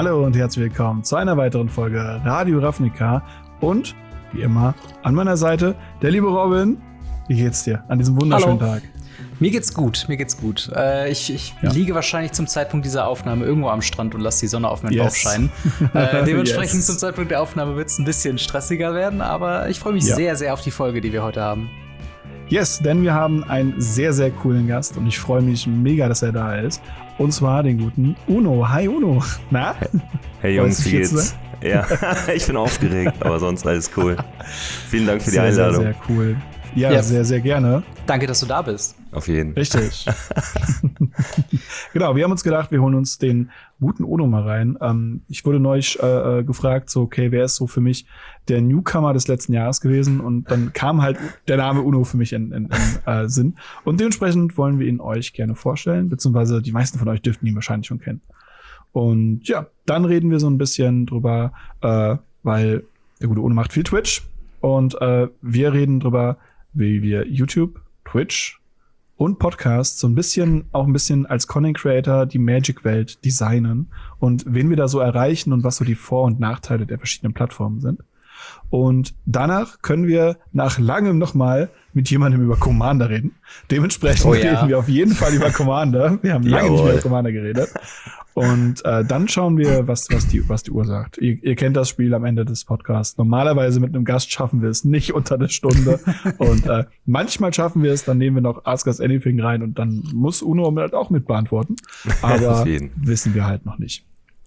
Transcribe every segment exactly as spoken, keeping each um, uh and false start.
Hallo und herzlich willkommen zu einer weiteren Folge Radio Ravnica und wie immer an meiner Seite der liebe Robin. Wie geht's dir an diesem wunderschönen Hallo. Tag? Mir geht's gut, mir geht's gut. Äh, ich ich ja. liege wahrscheinlich zum Zeitpunkt dieser Aufnahme irgendwo am Strand und lasse die Sonne auf meinen yes. Bauch scheinen. Äh, dementsprechend yes. zum Zeitpunkt der Aufnahme wird es ein bisschen stressiger werden, aber ich freue mich ja. sehr, sehr auf die Folge, die wir heute haben. Yes, denn wir haben einen sehr, sehr coolen Gast und ich freue mich mega, dass er da ist. Und zwar den guten Uno. Hi Uno. Na? Hey, hey Jungs, wie geht's? Ja, ich bin aufgeregt, aber sonst alles cool. Vielen Dank für die sehr, Einladung. Sehr, sehr cool. Ja, ja, sehr, sehr gerne. Danke, dass du da bist. Auf jeden. Richtig. Genau, wir haben uns gedacht, wir holen uns den guten Uno mal rein. Ähm, ich wurde neulich äh, gefragt, so, okay, wer ist so für mich der Newcomer des letzten Jahres gewesen? Und dann kam halt der Name Uno für mich in, in, in äh, Sinn. Und dementsprechend wollen wir ihn euch gerne vorstellen, beziehungsweise die meisten von euch dürften ihn wahrscheinlich schon kennen. Und ja, dann reden wir so ein bisschen drüber, äh, weil der gute Uno macht viel Twitch. Und äh, wir reden drüber, wie wir YouTube, Twitch und Podcast so ein bisschen, auch ein bisschen als Content Creator die Magic-Welt designen und wen wir da so erreichen und was so die Vor- und Nachteile der verschiedenen Plattformen sind. Und danach können wir nach langem nochmal mit jemandem über Commander reden. Dementsprechend oh, ja. reden wir auf jeden Fall über Commander. Wir haben lange nicht mehr über Commander geredet. Und äh, dann schauen wir, was, was, die, was die Uhr sagt. Ihr, ihr kennt das Spiel am Ende des Podcasts. Normalerweise mit einem Gast schaffen wir es nicht unter der Stunde. Und äh, manchmal schaffen wir es, dann nehmen wir noch Ask Us Anything rein und dann muss Uno halt auch mit beantworten. Aber wissen wir halt noch nicht.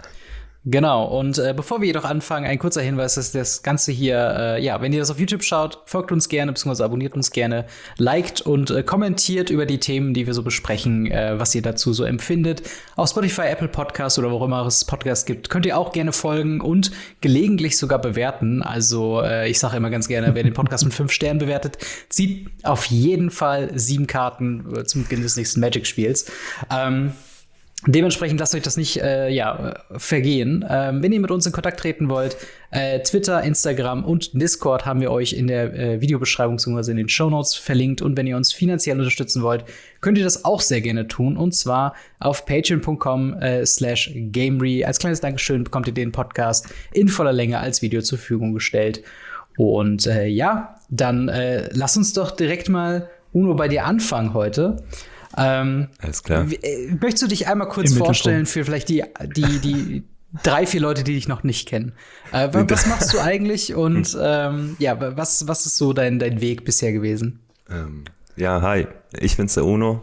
Genau, und äh, bevor wir jedoch anfangen, ein kurzer Hinweis, dass das Ganze hier, äh, ja, wenn ihr das auf YouTube schaut, folgt uns gerne, beziehungsweise abonniert uns gerne, liked und äh, kommentiert über die Themen, die wir so besprechen, äh, was ihr dazu so empfindet. Auf Spotify, Apple Podcasts oder wo auch immer es Podcasts gibt, könnt ihr auch gerne folgen und gelegentlich sogar bewerten. Also äh, ich sage immer ganz gerne, wer den Podcast mit fünf Sternen bewertet, zieht auf jeden Fall sieben Karten äh, zum Beginn des nächsten Magic-Spiels. Ähm, Dementsprechend lasst euch das nicht äh, ja, vergehen. Ähm, wenn ihr mit uns in Kontakt treten wollt, äh, Twitter, Instagram und Discord haben wir euch in der äh, Videobeschreibung bzw. in den Shownotes verlinkt. Und wenn ihr uns finanziell unterstützen wollt, könnt ihr das auch sehr gerne tun. Und zwar auf patreon punkt com äh, slash gamery. Als kleines Dankeschön bekommt ihr den Podcast in voller Länge als Video zur Verfügung gestellt. Und äh, ja, dann äh, lass uns doch direkt mal, Uno, bei dir anfangen heute. Ähm, Alles klar. Äh, möchtest du dich einmal kurz vorstellen für vielleicht die, die, die drei, vier Leute, die dich noch nicht kennen? Äh, was machst du eigentlich und ähm, ja, was, was ist so dein, dein Weg bisher gewesen? Ähm, ja, hi, ich bin's, der Uno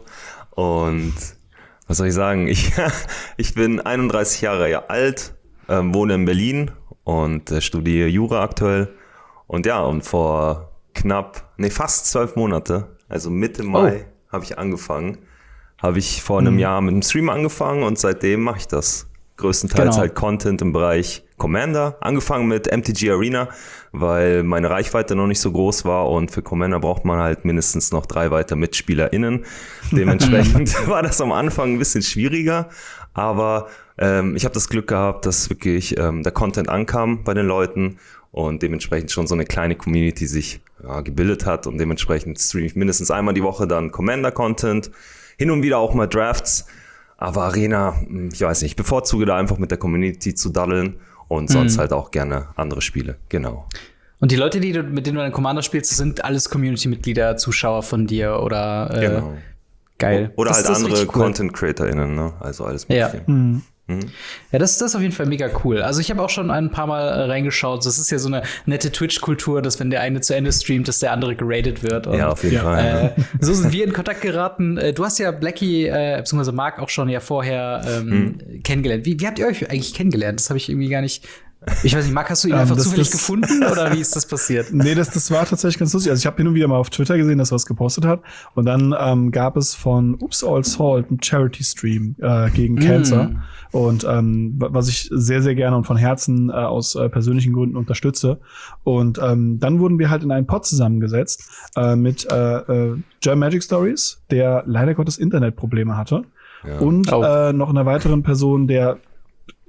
und was soll ich sagen? Ich, ich bin einunddreißig Jahre alt, ähm, wohne in Berlin und äh, studiere Jura aktuell und ja, und vor knapp, nee, fast zwölf Monate, also Mitte Mai, oh. habe ich angefangen. Habe ich vor einem mhm. Jahr mit dem Stream angefangen und seitdem mache ich das. Größtenteils genau. halt Content im Bereich Commander. Angefangen mit M T G Arena, weil meine Reichweite noch nicht so groß war und für Commander braucht man halt mindestens noch drei weitere MitspielerInnen. Dementsprechend war das am Anfang ein bisschen schwieriger, aber ähm, ich habe das Glück gehabt, dass wirklich ähm, der Content ankam bei den Leuten und dementsprechend schon so eine kleine Community sich ja, gebildet hat und dementsprechend streame ich mindestens einmal die Woche dann Commander-Content, hin und wieder auch mal Drafts, aber Arena, ich weiß nicht, ich bevorzuge da einfach mit der Community zu daddeln und sonst mhm. halt auch gerne andere Spiele, genau. Und die Leute, die du, mit denen du einen Commander spielst, das sind alles Community-Mitglieder, Zuschauer von dir oder äh, genau. Geil. Oder das, halt das andere cool. Content-CreatorInnen, ne? Also alles mögliche. Ja. Mhm. Mhm. Ja, das, das ist auf jeden Fall mega cool. Also ich habe auch schon ein paar Mal äh, reingeschaut. Das ist ja so eine nette Twitch-Kultur, dass wenn der eine zu Ende streamt, dass der andere geratet wird. Und, ja, auf jeden ja. Fall. Äh, so sind wir in Kontakt geraten. Äh, du hast ja Blackie, äh, beziehungsweise Marc auch schon ja vorher ähm, hm. kennengelernt. Wie, wie habt ihr euch eigentlich kennengelernt? Das habe ich irgendwie gar nicht. Ich weiß nicht, Marc, hast du ihn ähm, einfach das, zufällig das, gefunden oder wie ist das passiert? Nee, das, das war tatsächlich ganz lustig. Also ich habe hin und wieder mal auf Twitter gesehen, dass er was gepostet hat. Und dann ähm, gab es von Oops All Salt einen Charity-Stream äh, gegen Cancer. Mm. Und ähm, was ich sehr, sehr gerne und von Herzen äh, aus äh, persönlichen Gründen unterstütze. Und ähm, dann wurden wir halt in einen Pod zusammengesetzt äh, mit äh, äh, German Magic Stories, der leider Gottes Internetprobleme hatte. Ja. Und oh. äh, noch einer weiteren Person, der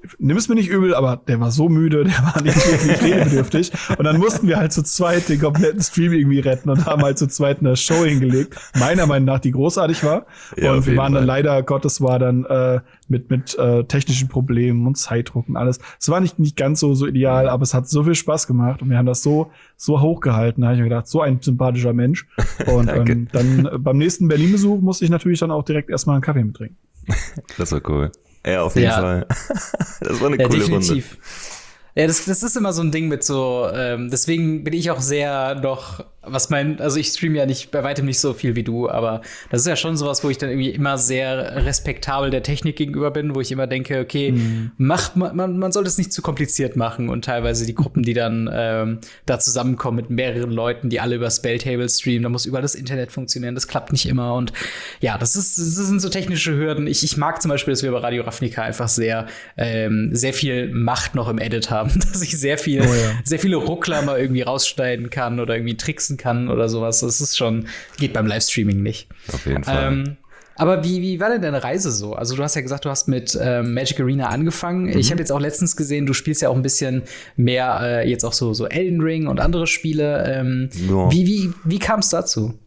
nimm es mir nicht übel, aber der war so müde, der war nicht wirklich redebedürftig. Und dann mussten wir halt zu zweit den kompletten Stream irgendwie retten und haben halt zu zweit eine Show hingelegt, meiner Meinung nach, die großartig war. Ja, und wir waren dann Fall. leider, Gottes war dann äh, mit mit äh, technischen Problemen und Zeitdruck und alles. Es war nicht nicht ganz so so ideal, aber es hat so viel Spaß gemacht und wir haben das so so hochgehalten. Da habe ich mir gedacht, so ein sympathischer Mensch. Und ähm, dann äh, beim nächsten Berlin-Besuch musste ich natürlich dann auch direkt erstmal einen Kaffee mitbringen. Das war cool. Ja, auf jeden Ja. Fall. Das war eine Ja, coole definitiv. Runde. Ja, das, das ist immer so ein Ding mit so, ähm, deswegen bin ich auch sehr noch, was mein, also ich streame ja nicht, bei weitem nicht so viel wie du, aber das ist ja schon sowas, wo ich dann irgendwie immer sehr respektabel der Technik gegenüber bin, wo ich immer denke, okay, mhm. macht man, man, man sollte es nicht zu kompliziert machen und teilweise die Gruppen, die dann ähm, da zusammenkommen mit mehreren Leuten, die alle über Spelltable streamen, da muss überall das Internet funktionieren, das klappt nicht immer und ja, das ist, das sind so technische Hürden. Ich, ich mag zum Beispiel, dass wir bei Radio Ravnica einfach sehr, ähm, sehr viel Macht noch im Edit haben, dass ich sehr viel, oh ja. sehr viele Ruckler mal irgendwie rausschneiden kann oder irgendwie tricksen kann oder sowas. Das ist schon, geht beim Livestreaming nicht. Auf jeden Fall. Ähm, aber wie, wie war denn deine Reise so? Also du hast ja gesagt, du hast mit ähm, Magic Arena angefangen. Mhm. Ich habe jetzt auch letztens gesehen, du spielst ja auch ein bisschen mehr äh, jetzt auch so, so Elden Ring und andere Spiele. Ähm, ja. Wie, wie, wie kam es dazu?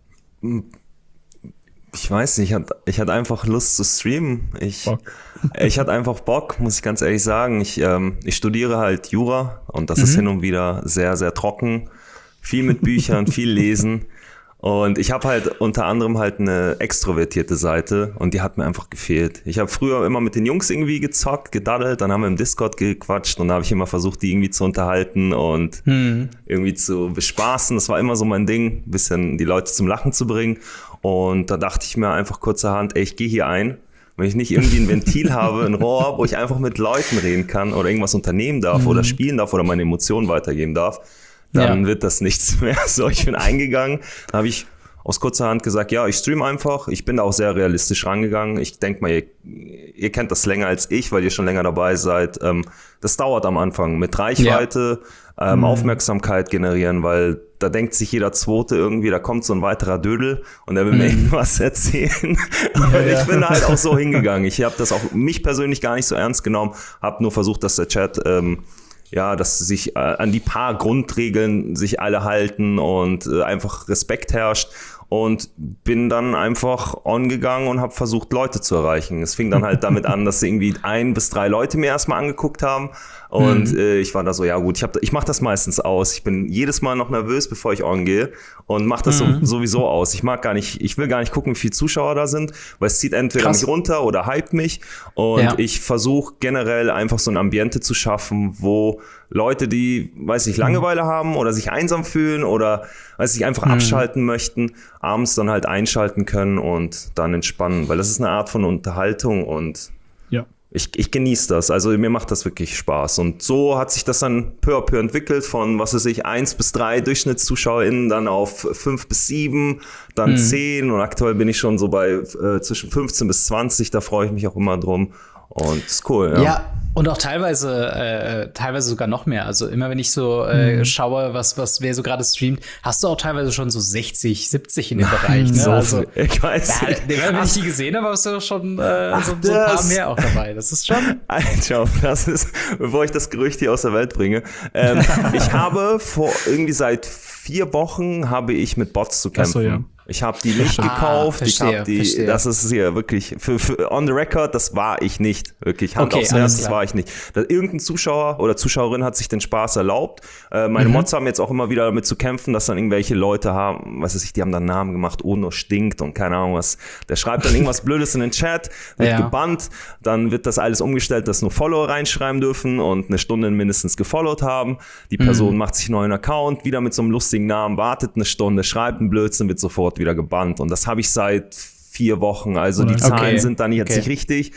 Ich weiß nicht, ich hatte, ich hatte einfach Lust zu streamen. Ich, ich hatte einfach Bock, muss ich ganz ehrlich sagen. Ich, ähm, ich studiere halt Jura und das mhm. ist hin und wieder sehr, sehr trocken. Viel mit Büchern, viel lesen. Und ich habe halt unter anderem halt eine extrovertierte Seite und die hat mir einfach gefehlt. Ich habe früher immer mit den Jungs irgendwie gezockt, gedaddelt, dann haben wir im Discord gequatscht und da habe ich immer versucht, die irgendwie zu unterhalten und mhm. irgendwie zu bespaßen. Das war immer so mein Ding, ein bisschen die Leute zum Lachen zu bringen. Und da dachte ich mir einfach kurzerhand, ey, ich gehe hier ein. Wenn ich nicht irgendwie ein Ventil habe, ein Rohr, wo ich einfach mit Leuten reden kann oder irgendwas unternehmen darf mhm. oder spielen darf oder meine Emotionen weitergeben darf, dann ja. wird das nichts mehr. So, ich bin eingegangen, da habe ich aus kurzer Hand gesagt, ja, ich streame einfach. Ich bin da auch sehr realistisch rangegangen. Ich denke mal, ihr, ihr kennt das länger als ich, weil ihr schon länger dabei seid. Ähm, das dauert am Anfang mit Reichweite, ja. ähm, mhm. Aufmerksamkeit generieren, weil da denkt sich jeder Zweite irgendwie, da kommt so ein weiterer Dödel und der will mir mhm. irgendwas erzählen. Und ja. ich bin halt auch so hingegangen. Ich habe das auch mich persönlich gar nicht so ernst genommen, habe nur versucht, dass der Chat ähm, ja, dass sich äh, an die paar Grundregeln sich alle halten und äh, einfach Respekt herrscht und bin dann einfach on gegangen und habe versucht, Leute zu erreichen. Es fing dann halt damit an, dass irgendwie ein bis drei Leute mir erstmal angeguckt haben und mhm. äh, ich war da so, ja gut, ich, hab, ich mache das meistens aus. Ich bin jedes Mal noch nervös, bevor ich on gehe und mache das mhm. so, sowieso aus. Ich mag gar nicht, ich will gar nicht gucken, wie viele Zuschauer da sind, weil es zieht entweder Krass. mich runter oder hype mich und ja. ich versuche generell einfach so ein Ambiente zu schaffen, wo Leute, die, weiß ich, Langeweile haben oder sich einsam fühlen oder, weiß ich, einfach mhm. abschalten möchten, abends dann halt einschalten können und dann entspannen, weil das ist eine Art von Unterhaltung und ja. ich, ich genieße das. Also mir macht das wirklich Spaß. Und so hat sich das dann peu à peu entwickelt von, was weiß ich, eins bis drei DurchschnittszuschauerInnen, dann auf fünf bis sieben, dann mhm. zehn und aktuell bin ich schon so bei äh, zwischen fünfzehn bis zwanzig, da freue ich mich auch immer drum. Und ist cool, ja. Ja, und auch teilweise, äh, teilweise sogar noch mehr. Also immer wenn ich so äh, mhm. schaue, was, was wer so gerade streamt, hast du auch teilweise schon so sechzig, siebzig in dem Bereich. Ne? So also, viel. Ich weiß ja, nicht. Wenn ich die gesehen habe, hast du schon äh, Ach, so, so ein paar mehr auch dabei. Das ist schon. Alter, das ist, bevor ich das Gerücht hier aus der Welt bringe. Ähm, ich habe vor irgendwie seit vier Wochen habe ich mit Bots zu kämpfen. Ach so, ja. Ich habe die nicht ah, gekauft. Verstehe, ich habe die, verstehe. das ist hier wirklich, für, für on the record, das war ich nicht. Wirklich, Hand okay, aufs Herz, das war ich nicht. Da, irgendein Zuschauer oder Zuschauerin hat sich den Spaß erlaubt. Äh, meine mhm. Mods haben jetzt auch immer wieder damit zu kämpfen, dass dann irgendwelche Leute haben, was weiß ich, die haben dann Namen gemacht, Ono stinkt und keine Ahnung was. Der schreibt dann irgendwas Blödes in den Chat, wird ja. gebannt, dann wird das alles umgestellt, dass nur Follower reinschreiben dürfen und eine Stunde mindestens gefollowt haben. Die Person mhm. macht sich einen neuen Account, wieder mit so einem lustigen Namen, wartet eine Stunde, schreibt einen Blödsinn, wird sofort wieder gebannt. Und das habe ich seit vier Wochen. Also die Zahlen okay. sind dann jetzt okay. nicht richtig.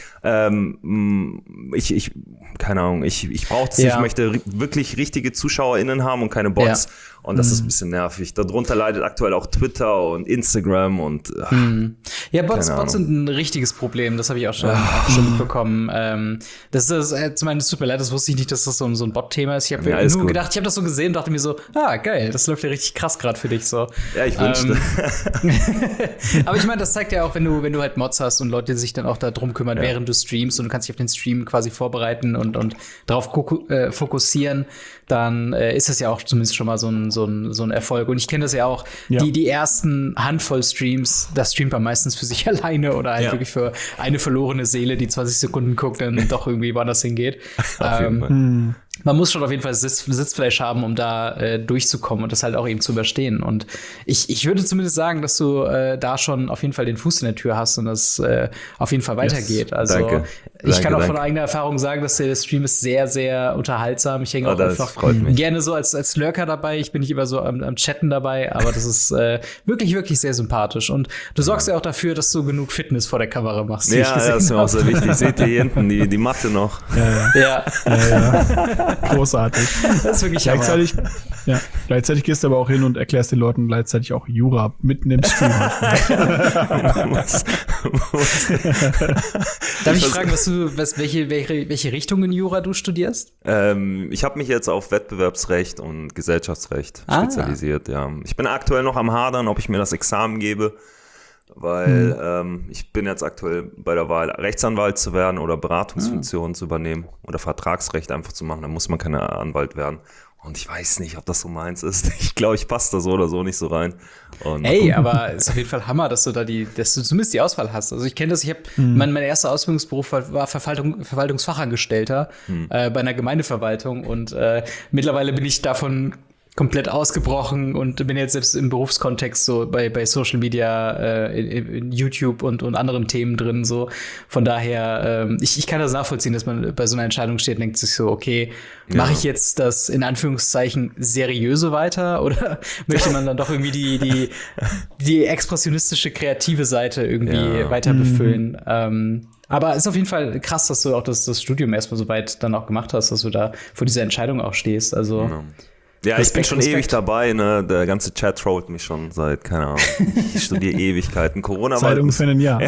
Ähm, ich, ich, keine Ahnung, ich, ich brauche das ja. nicht. Ich möchte wirklich richtige ZuschauerInnen haben und keine Bots. Ja. Und das mhm. ist ein bisschen nervig. Darunter leidet aktuell auch Twitter und Instagram und mhm. Ja, Bots, Keine Bots Ahnung. sind ein richtiges Problem, das habe ich auch schon, auch schon mitbekommen. Ähm, das ist, äh, ich meine, es tut mir leid, das wusste ich nicht, dass das so, ein- so ein Bot-Thema ist. Ich habe Ja, nur alles gut. gedacht, ich habe das so gesehen und dachte mir so, ah, geil, das läuft ja richtig krass gerade für dich so. Ja, ich wünschte. Ähm, aber ich meine, das zeigt ja auch, wenn du, wenn du halt Mods hast und Leute sich dann auch da drum kümmern, Ja. während du streamst und du kannst dich auf den Stream quasi vorbereiten und, und darauf koku- äh, fokussieren, dann äh, ist das ja auch zumindest schon mal so ein, so ein, so ein Erfolg. Und ich kenne das ja auch, Ja. die, die ersten Handvoll Streams, da streamt man meistens für sich alleine oder halt Ja. wirklich für eine verlorene Seele, die zwanzig Sekunden guckt, dann doch irgendwie woanders hingeht. Auf jeden Ähm, Fall. Hm. man muss schon auf jeden Fall Sitz, Sitzfleisch haben, um da äh, durchzukommen und das halt auch eben zu überstehen. Und ich, ich würde zumindest sagen, dass du äh, da schon auf jeden Fall den Fuß in der Tür hast und das äh, auf jeden Fall weitergeht. Also Danke. ich Danke, kann auch danke. von eigener Erfahrung sagen, dass der Stream ist sehr, sehr unterhaltsam. Ich hänge Oh, auch das einfach freut mich. gerne so als, als Lurker dabei. Ich bin nicht immer so am, am Chatten dabei, aber das ist äh, wirklich, wirklich sehr sympathisch. Und du sorgst ja auch dafür, dass du genug Fitness vor der Kamera machst. wie ich Ja, gesehen das ist mir auch hab. sehr wichtig. Seht ihr hier hinten die, die Matte noch? Ja, ja, Ja, ja, ja. Großartig. das ist wirklich Hammer. Gleichzeitig, ja, gleichzeitig gehst du aber auch hin und erklärst den Leuten gleichzeitig auch Jura mitten im Stream. Muss- muss- Darf ich fragen, was du, was, welche, welche, welche Richtung in Jura du studierst? ähm, ich habe mich jetzt auf Wettbewerbsrecht und Gesellschaftsrecht Ah. spezialisiert. Ja. Ich bin aktuell noch am Hadern, ob ich mir das Examen gebe, weil ähm, ich bin jetzt aktuell bei der Wahl, Rechtsanwalt zu werden oder Beratungsfunktionen zu übernehmen oder Vertragsrecht einfach zu machen. Da muss man kein Anwalt werden. Und ich weiß nicht, ob das so meins ist. Ich glaube, ich passe da so oder so nicht so rein. Und Ey, aber ist auf jeden Fall Hammer, dass du da die, dass du zumindest die Auswahl hast. Also ich kenne das, ich habe, mein, mein erster Ausbildungsberuf war, war Verwaltung, Verwaltungsfachangestellter äh, bei einer Gemeindeverwaltung und äh, mittlerweile bin ich davon komplett ausgebrochen und bin jetzt selbst im Berufskontext so bei, bei Social Media, äh, in, in YouTube und, und anderen Themen drin. So. Von daher, ähm, ich, ich kann das nachvollziehen, dass man bei so einer Entscheidung steht und denkt sich so, okay, mache ich jetzt das in Anführungszeichen seriöse weiter oder möchte man dann doch irgendwie die, die, die expressionistische kreative Seite irgendwie Ja. weiter befüllen? Ähm, aber es ist auf jeden Fall krass, dass du auch das, das Studium erstmal so weit dann auch gemacht hast, dass du da vor dieser Entscheidung auch stehst. Also Ja. Ja, ich bin Respekt, schon Respekt. ewig dabei, ne? Der ganze Chat trollt mich schon seit, keine Ahnung, ich studiere Ewigkeiten. Corona war Seit halt, ungefähr einem Jahr.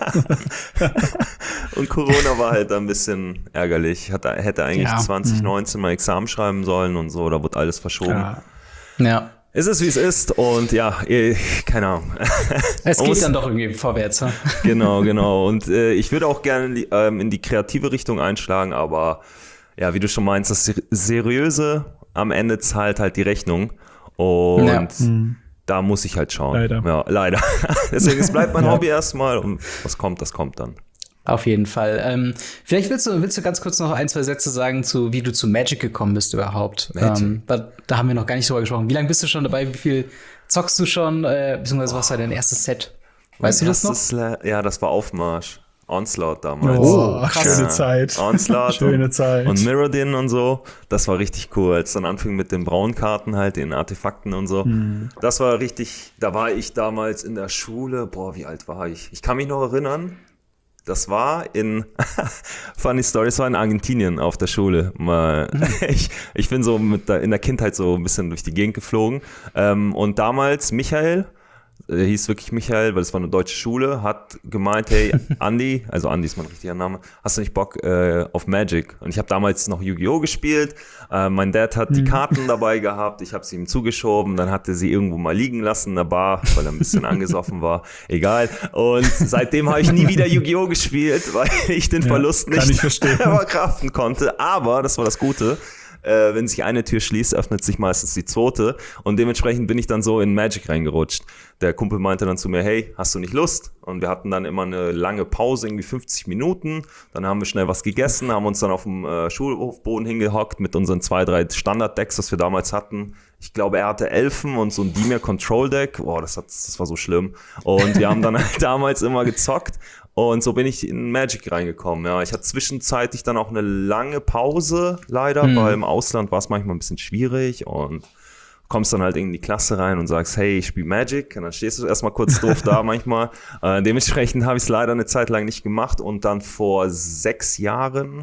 und Corona war halt ein bisschen ärgerlich. Ich hatte, hätte eigentlich Ja. zwanzig neunzehn mal Examen schreiben sollen und so, da wurde alles verschoben. Ja. ja. Es ist, wie es ist und ja, eh, keine Ahnung. Es Man geht muss- dann doch irgendwie vorwärts. Ja? Genau, genau. Und äh, ich würde auch gerne in die, ähm, in die kreative Richtung einschlagen, aber ja, wie du schon meinst, das Ser- Seriöse am Ende zahlt halt die Rechnung. Und Ja. da muss ich halt schauen. Leider. Ja, leider. Deswegen, es bleibt mein Ja. Hobby erstmal und was kommt, das kommt dann. Auf jeden Fall. Ähm, vielleicht willst du, willst du ganz kurz noch ein, zwei Sätze sagen, zu wie du zu Magic gekommen bist überhaupt. Magic. Ähm, da, da haben wir noch gar nicht drüber gesprochen. Wie lange bist du schon dabei? Wie viel zockst du schon? Äh, beziehungsweise was war dein erstes Set? Weißt Mein du das noch? erstes La- Ja, das war Aufmarsch. Onslaught damals. Oh, krass. schöne Zeit. Onslaught Schöne und, Zeit. und Mirrodin und so. Das war richtig cool. Als dann anfing mit den Braunkarten halt, den Artefakten und so. Hm. Das war richtig, da war ich damals in der Schule. Boah, wie alt war ich? Ich kann mich noch erinnern. Das war in, funny story, das war in Argentinien auf der Schule. Mal, ich, ich bin so mit der, in der Kindheit so ein bisschen durch die Gegend geflogen. Ähm, und damals Michael, der hieß wirklich Michael, weil es war eine deutsche Schule, hat gemeint, hey, Andi, also Andi ist mein richtiger Name, hast du nicht Bock äh, auf Magic? Und ich habe damals noch Yu-Gi-Oh! Gespielt, äh, mein Dad hat die Karten dabei gehabt, ich habe sie ihm zugeschoben, dann hat er sie irgendwo mal liegen lassen in der Bar, weil er ein bisschen angesoffen war, egal. Und seitdem habe ich nie wieder Yu-Gi-Oh! Gespielt, weil ich den Ja, Verlust kann nicht ich verstehen. verkraften konnte, aber das war das Gute. Äh, wenn sich eine Tür schließt, öffnet sich meistens die zweite und dementsprechend bin ich dann so in Magic reingerutscht. Der Kumpel meinte dann zu mir, hey, hast du nicht Lust? Und wir hatten dann immer eine lange Pause, irgendwie fünfzig Minuten. Dann haben wir schnell was gegessen, haben uns dann auf dem äh, Schulhofboden hingehockt mit unseren zwei, drei Standard-Decks, was wir damals hatten. Ich glaube, er hatte Elfen und so ein Dimir Control Deck. Boah, das, hat, das war so schlimm. Und wir haben dann halt damals immer gezockt. Und so bin ich in Magic reingekommen. Ja, ich hatte zwischenzeitlich dann auch eine lange Pause, leider, Mhm. weil im Ausland war es manchmal ein bisschen schwierig und kommst dann halt in die Klasse rein und sagst, hey, ich spiele Magic. Und dann stehst du erstmal kurz doof da manchmal. Äh, dementsprechend habe ich es leider eine Zeit lang nicht gemacht und dann vor sechs Jahren,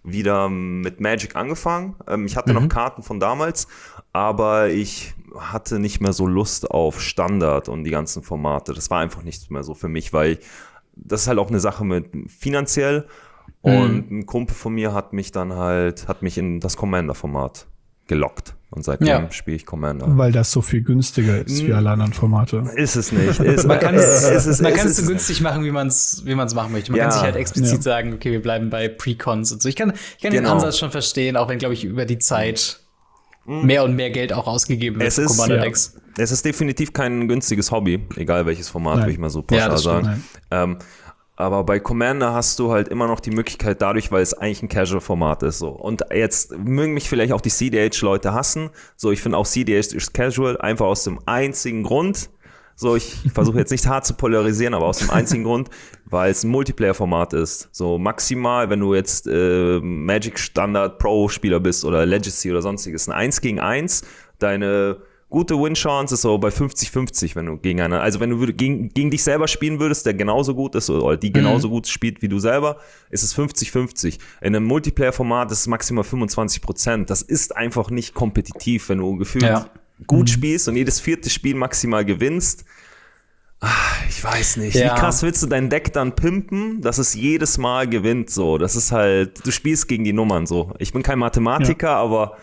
wieder mit Magic angefangen. Ähm, ich hatte Mhm. noch Karten von damals, aber ich hatte nicht mehr so Lust auf Standard und die ganzen Formate. Das war einfach nichts mehr so für mich, weil das ist halt auch eine Sache mit finanziell. Und ein Kumpel von mir hat mich dann halt, hat mich in das Commander-Format gelockt. Und seitdem Ja. spiele ich Commander. Weil das so viel günstiger ist wie alle anderen Formate. Ist es nicht. Ist, Man kann es, ist es, man ist kann es es so günstig machen, wie man es wie man's machen möchte. Man Ja. kann sich halt explizit Ja. sagen, okay, wir bleiben bei Precons und so. Ich kann, ich kann den Genau. Ansatz schon verstehen, auch wenn, glaube ich, über die Zeit mehr und mehr Geld auch ausgegeben wird Es für ist, Commander-Decks. es ist definitiv kein günstiges Hobby, egal welches Format, Nein. würde ich mal so Ja, pauschal das stimmt. sagen. Ähm, aber bei Commander hast du halt immer noch die Möglichkeit dadurch, weil es eigentlich ein Casual-Format ist. So. Und jetzt mögen mich vielleicht auch die C D H-Leute hassen. So, ich finde auch C D H ist Casual, einfach aus dem einzigen Grund. So, ich versuche jetzt nicht hart zu polarisieren, aber aus dem einzigen Grund, weil es ein Multiplayer-Format ist. So maximal, wenn du jetzt äh, Magic Standard Pro-Spieler bist oder Legacy oder sonstiges, ein eins gegen eins, deine gute Win-Chance ist so bei fünfzig fünfzig, wenn du gegen einen, also wenn du würd- gegen, gegen dich selber spielen würdest, der genauso gut ist oder die genauso gut spielt wie du selber, ist es fünfzig fünfzig. In einem Multiplayer-Format ist es maximal fünfundzwanzig Prozent. Das ist einfach nicht kompetitiv, wenn du gefühlt Ja. gut spielst und jedes vierte Spiel maximal gewinnst. Ah, ich weiß nicht. Ja. Wie krass willst du dein Deck dann pimpen, dass es jedes Mal gewinnt? So, das ist halt, du spielst gegen die Nummern so. Ich bin kein Mathematiker, aber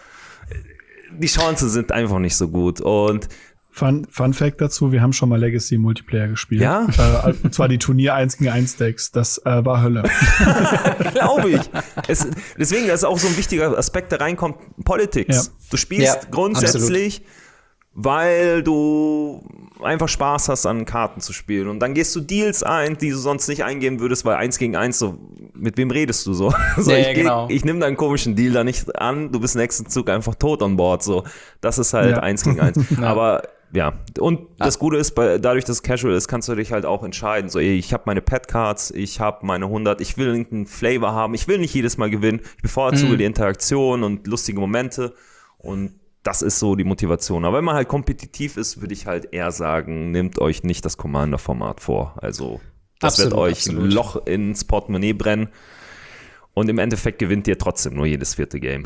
die Chancen sind einfach nicht so gut. Und Fun, Fun Fact dazu, wir haben schon mal Legacy Multiplayer gespielt. Ja? Äh, und zwar die Turnier eins gegen eins Decks. Das äh, war Hölle. glaube ich. Es, deswegen ist auch so ein wichtiger Aspekt, der reinkommt, Politics. Ja. Du spielst Ja, grundsätzlich, weil du einfach Spaß hast, an Karten zu spielen. Und dann gehst du Deals ein, die du sonst nicht eingehen würdest, weil eins gegen eins, so, mit wem redest du so? so Ja, ich ja, geh- genau. ich nehme deinen komischen Deal da nicht an, du bist nächsten Zug einfach tot an Bord. So. Das ist halt Ja. eins gegen eins. Aber ja, und das Gute ist, bei, dadurch, dass es casual ist, kannst du dich halt auch entscheiden. So, ey, ich habe meine Pet-Cards, ich habe meine hundert, ich will irgendeinen Flavor haben, ich will nicht jedes Mal gewinnen. Ich bevorzuge Mhm. die Interaktion und lustige Momente und das ist so die Motivation. Aber wenn man halt kompetitiv ist, würde ich halt eher sagen, nehmt euch nicht das Commander-Format vor. Also, das Absolut, wird euch absolut. ein Loch ins Portemonnaie brennen. Und im Endeffekt gewinnt ihr trotzdem nur jedes vierte Game.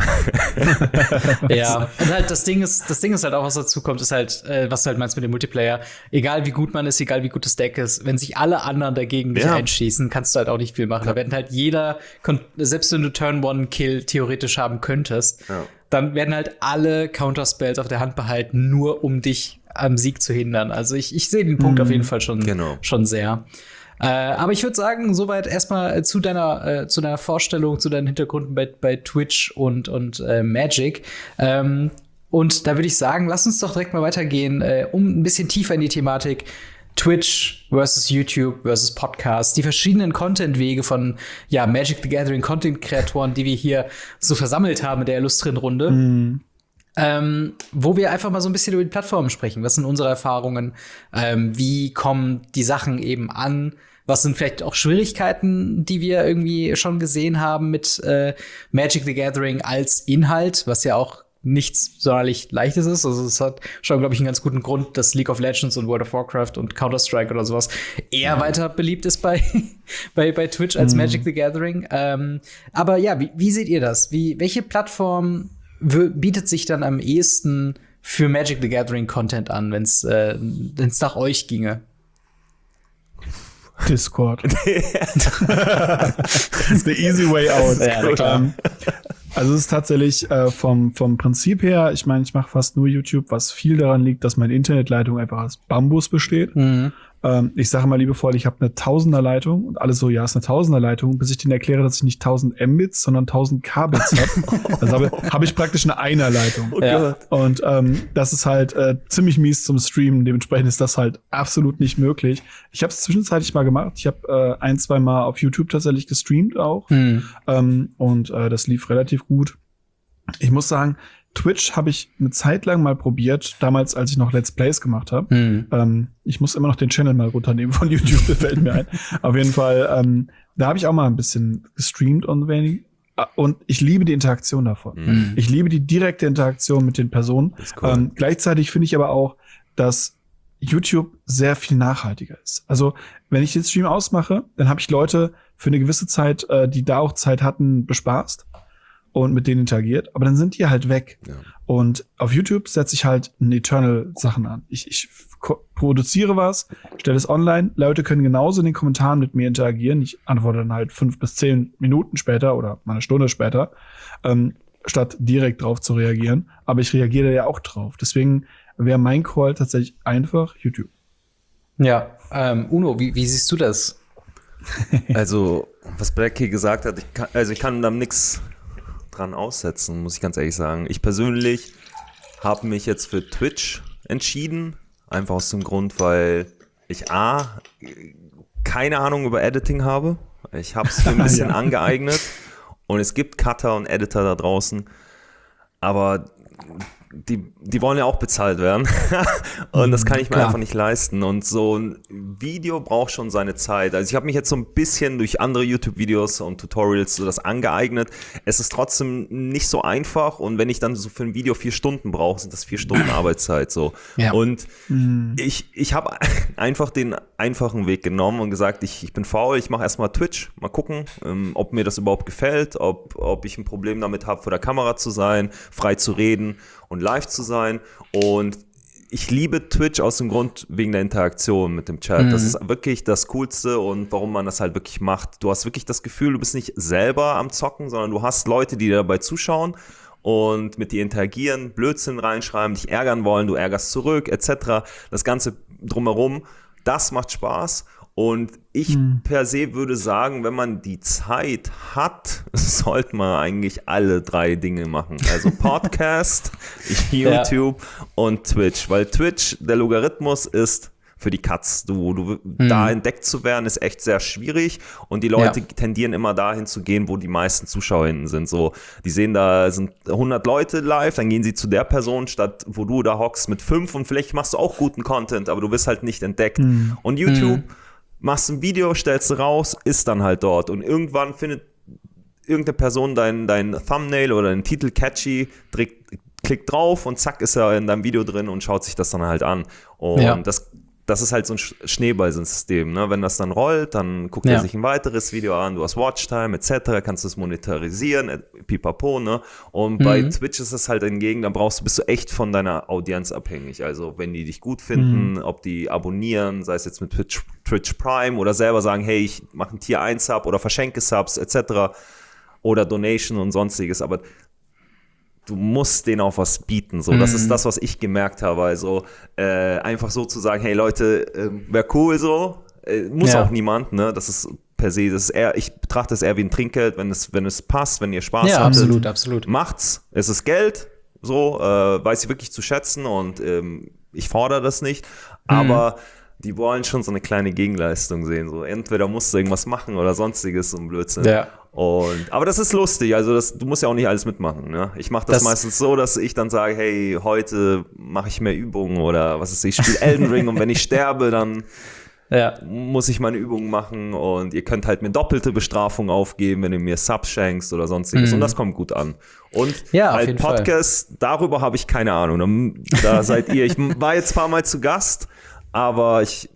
Ja, und halt das Ding ist, das Ding ist halt auch, was dazu kommt, ist halt, äh, was du halt meinst mit dem Multiplayer. Egal wie gut man ist, egal wie gut das Deck ist, wenn sich alle anderen dagegen dich Ja. einschießen, kannst du halt auch nicht viel machen. Da werden halt jeder, kon- selbst wenn du Turn-One-Kill theoretisch haben könntest, Ja. dann werden halt alle Counterspells auf der Hand behalten, nur um dich am Sieg zu hindern. Also ich, ich sehe den Punkt auf jeden Fall schon, Genau. schon sehr. Äh, aber ich würde sagen, soweit erstmal äh, zu deiner äh, zu deiner Vorstellung, zu deinen Hintergründen bei, bei Twitch und und äh, Magic. Ähm, und da würde ich sagen, lass uns doch direkt mal weitergehen, äh, um ein bisschen tiefer in die Thematik Twitch versus YouTube versus Podcast, die verschiedenen Content-Wege von ja Magic the Gathering Content-Kreatoren, die wir hier so versammelt haben in der illustren Runde. Mhm. Ähm, wo wir einfach mal so ein bisschen über die Plattformen sprechen. Was sind unsere Erfahrungen? Ähm, wie kommen die Sachen eben an? Was sind vielleicht auch Schwierigkeiten, die wir irgendwie schon gesehen haben mit äh, Magic the Gathering als Inhalt, was ja auch nichts sonderlich Leichtes ist. Also es hat schon, glaube ich, einen ganz guten Grund, dass League of Legends und World of Warcraft und Counter-Strike oder sowas eher weiter beliebt ist bei, bei, bei Twitch als Magic the Gathering. Ähm, aber ja, wie, wie seht ihr das? Wie, welche Plattform w- bietet sich dann am ehesten für Magic the Gathering Content an, wenn es äh, wenn's nach euch ginge? Discord. The easy way out. Ja, na klar. Ähm, also es ist tatsächlich äh, vom, vom Prinzip her, ich meine, ich mache fast nur YouTube, was viel daran liegt, dass meine Internetleitung einfach aus Bambus besteht. Mhm. Ähm, ich sage mal liebevoll, ich habe eine Tausenderleitung und alle so, ja, ist eine Tausenderleitung, bis ich denen erkläre, dass ich nicht tausend Mbits, sondern tausend Kbits habe. Also habe hab ich praktisch eine Einerleitung. Oh Ja. Gott. Und ähm, das ist halt äh, ziemlich mies zum Streamen. Dementsprechend ist das halt absolut nicht möglich. Ich habe es zwischenzeitlich mal gemacht. Ich habe äh, ein, zwei Mal auf YouTube tatsächlich gestreamt auch. Mhm. Ähm, und äh, das lief relativ gut. Ich muss sagen, Twitch habe ich eine Zeit lang mal probiert, damals, als ich noch Let's Plays gemacht habe. Mhm. Ähm, ich muss immer noch den Channel mal runternehmen von YouTube, das fällt mir ein. Auf jeden Fall, ähm, da habe ich auch mal ein bisschen gestreamt und wenig. Und ich liebe die Interaktion davon. Mhm. Ich liebe die direkte Interaktion mit den Personen. Das ist cool. Ähm, gleichzeitig finde ich aber auch, dass YouTube sehr viel nachhaltiger ist. Also, wenn ich den Stream ausmache, dann habe ich Leute für eine gewisse Zeit, äh, die da auch Zeit hatten, bespaßt. und mit denen interagiert, aber dann sind die halt weg. Ja. Und auf YouTube setze ich halt ein Eternal-Sachen an. Ich, ich produziere was, stelle es online, Leute können genauso in den Kommentaren mit mir interagieren. Ich antworte dann halt fünf bis zehn Minuten später oder mal eine Stunde später, ähm, statt direkt drauf zu reagieren. Aber ich reagiere ja auch drauf. Deswegen wäre mein Call tatsächlich einfach YouTube. Ja, ähm, Uno, wie, wie siehst du das? Also, was Blackie gesagt hat, ich kann, also ich kann da nichts dran aussetzen, muss ich ganz ehrlich sagen. Ich persönlich habe mich jetzt für Twitch entschieden, einfach aus dem Grund, weil ich A, keine Ahnung über Editing habe. Ich habe es mir ein bisschen ja. angeeignet und es gibt Cutter und Editor da draußen, aber die, die wollen ja auch bezahlt werden und das kann ich mir Klar. einfach nicht leisten und so ein Video braucht schon seine Zeit. Also ich habe mich jetzt so ein bisschen durch andere YouTube-Videos und Tutorials so das angeeignet. Es ist trotzdem nicht so einfach und wenn ich dann so für ein Video vier Stunden brauche, sind das vier Stunden Arbeitszeit so. Ja. Und mhm. ich, ich habe einfach den einfachen Weg genommen und gesagt, ich, ich bin faul, ich mache erstmal Twitch, mal gucken, ähm, ob mir das überhaupt gefällt, ob, ob ich ein Problem damit habe, vor der Kamera zu sein, frei zu reden und live zu sein und ich liebe Twitch aus dem Grund wegen der Interaktion mit dem Chat. Mhm. Das ist wirklich das Coolste und warum man das halt wirklich macht. Du hast wirklich das Gefühl, du bist nicht selber am Zocken, sondern du hast Leute, die dir dabei zuschauen und mit dir interagieren, Blödsinn reinschreiben, dich ärgern wollen, du ärgerst zurück, et cetera. Das Ganze drumherum, das macht Spaß. Und ich hm. per se würde sagen, wenn man die Zeit hat, sollte man eigentlich alle drei Dinge machen. Also Podcast, YouTube ja. und Twitch. Weil Twitch, der Logarithmus ist für die Katz. Du, du, hm. Da entdeckt zu werden, ist echt sehr schwierig. Und die Leute ja. tendieren immer dahin zu gehen, wo die meisten ZuschauerInnen sind. So, die sehen, da sind hundert Leute live, dann gehen sie zu der Person, statt wo du da hockst mit fünf und vielleicht machst du auch guten Content, aber du wirst halt nicht entdeckt. Hm. Und YouTube hm. machst ein Video, stellst du raus, ist dann halt dort. Und irgendwann findet irgendeine Person dein, dein Thumbnail oder deinen Titel catchy, trägt, klickt drauf und zack ist er in deinem Video drin und schaut sich das dann halt an. Und ja. das, das ist halt so ein Schneeballsystem. Ne? Wenn das dann rollt, dann guckt ja. er sich ein weiteres Video an, du hast Watchtime et cetera, kannst du es monetarisieren, pipapo. Ne? Und mhm. bei Twitch ist es halt hingegen, da brauchst du, bist du echt von deiner Audienz abhängig. Also wenn die dich gut finden, mhm. ob die abonnieren, sei es jetzt mit Twitch, Twitch Prime oder selber sagen, hey, ich mache ein Tier eins Sub oder verschenke Subs et cetera oder Donation und sonstiges, aber du musst denen auch was bieten. So, das mm. ist das, was ich gemerkt habe. Also äh, einfach so zu sagen, hey Leute, äh, wäre cool so, äh, muss ja. auch niemand, ne? Das ist per se, das ist eher, ich betrachte es eher wie ein Trinkgeld, wenn es, wenn es passt, wenn ihr Spaß ja, hattet. Absolut, absolut. Macht's, es ist Geld, so, äh, weiß ich wirklich zu schätzen und ähm, ich fordere das nicht, mm. aber die wollen schon so eine kleine Gegenleistung sehen. So, entweder musst du irgendwas machen oder sonstiges, so ein Blödsinn. Ja. Und, aber das ist lustig, also das, du musst ja auch nicht alles mitmachen. Ne? Ich mache das, das meistens so, dass ich dann sage, hey, heute mache ich mehr Übungen oder was ist, ich spiele Elden Ring und wenn ich sterbe, dann ja. muss ich meine Übungen machen und ihr könnt halt mir doppelte Bestrafung aufgeben, wenn ihr mir Subs schenkst oder sonstiges mhm. und das kommt gut an. Und ja, halt Podcast, Fall. Darüber habe ich keine Ahnung. Da seid ihr, ich war jetzt ein paar Mal zu Gast, aber ich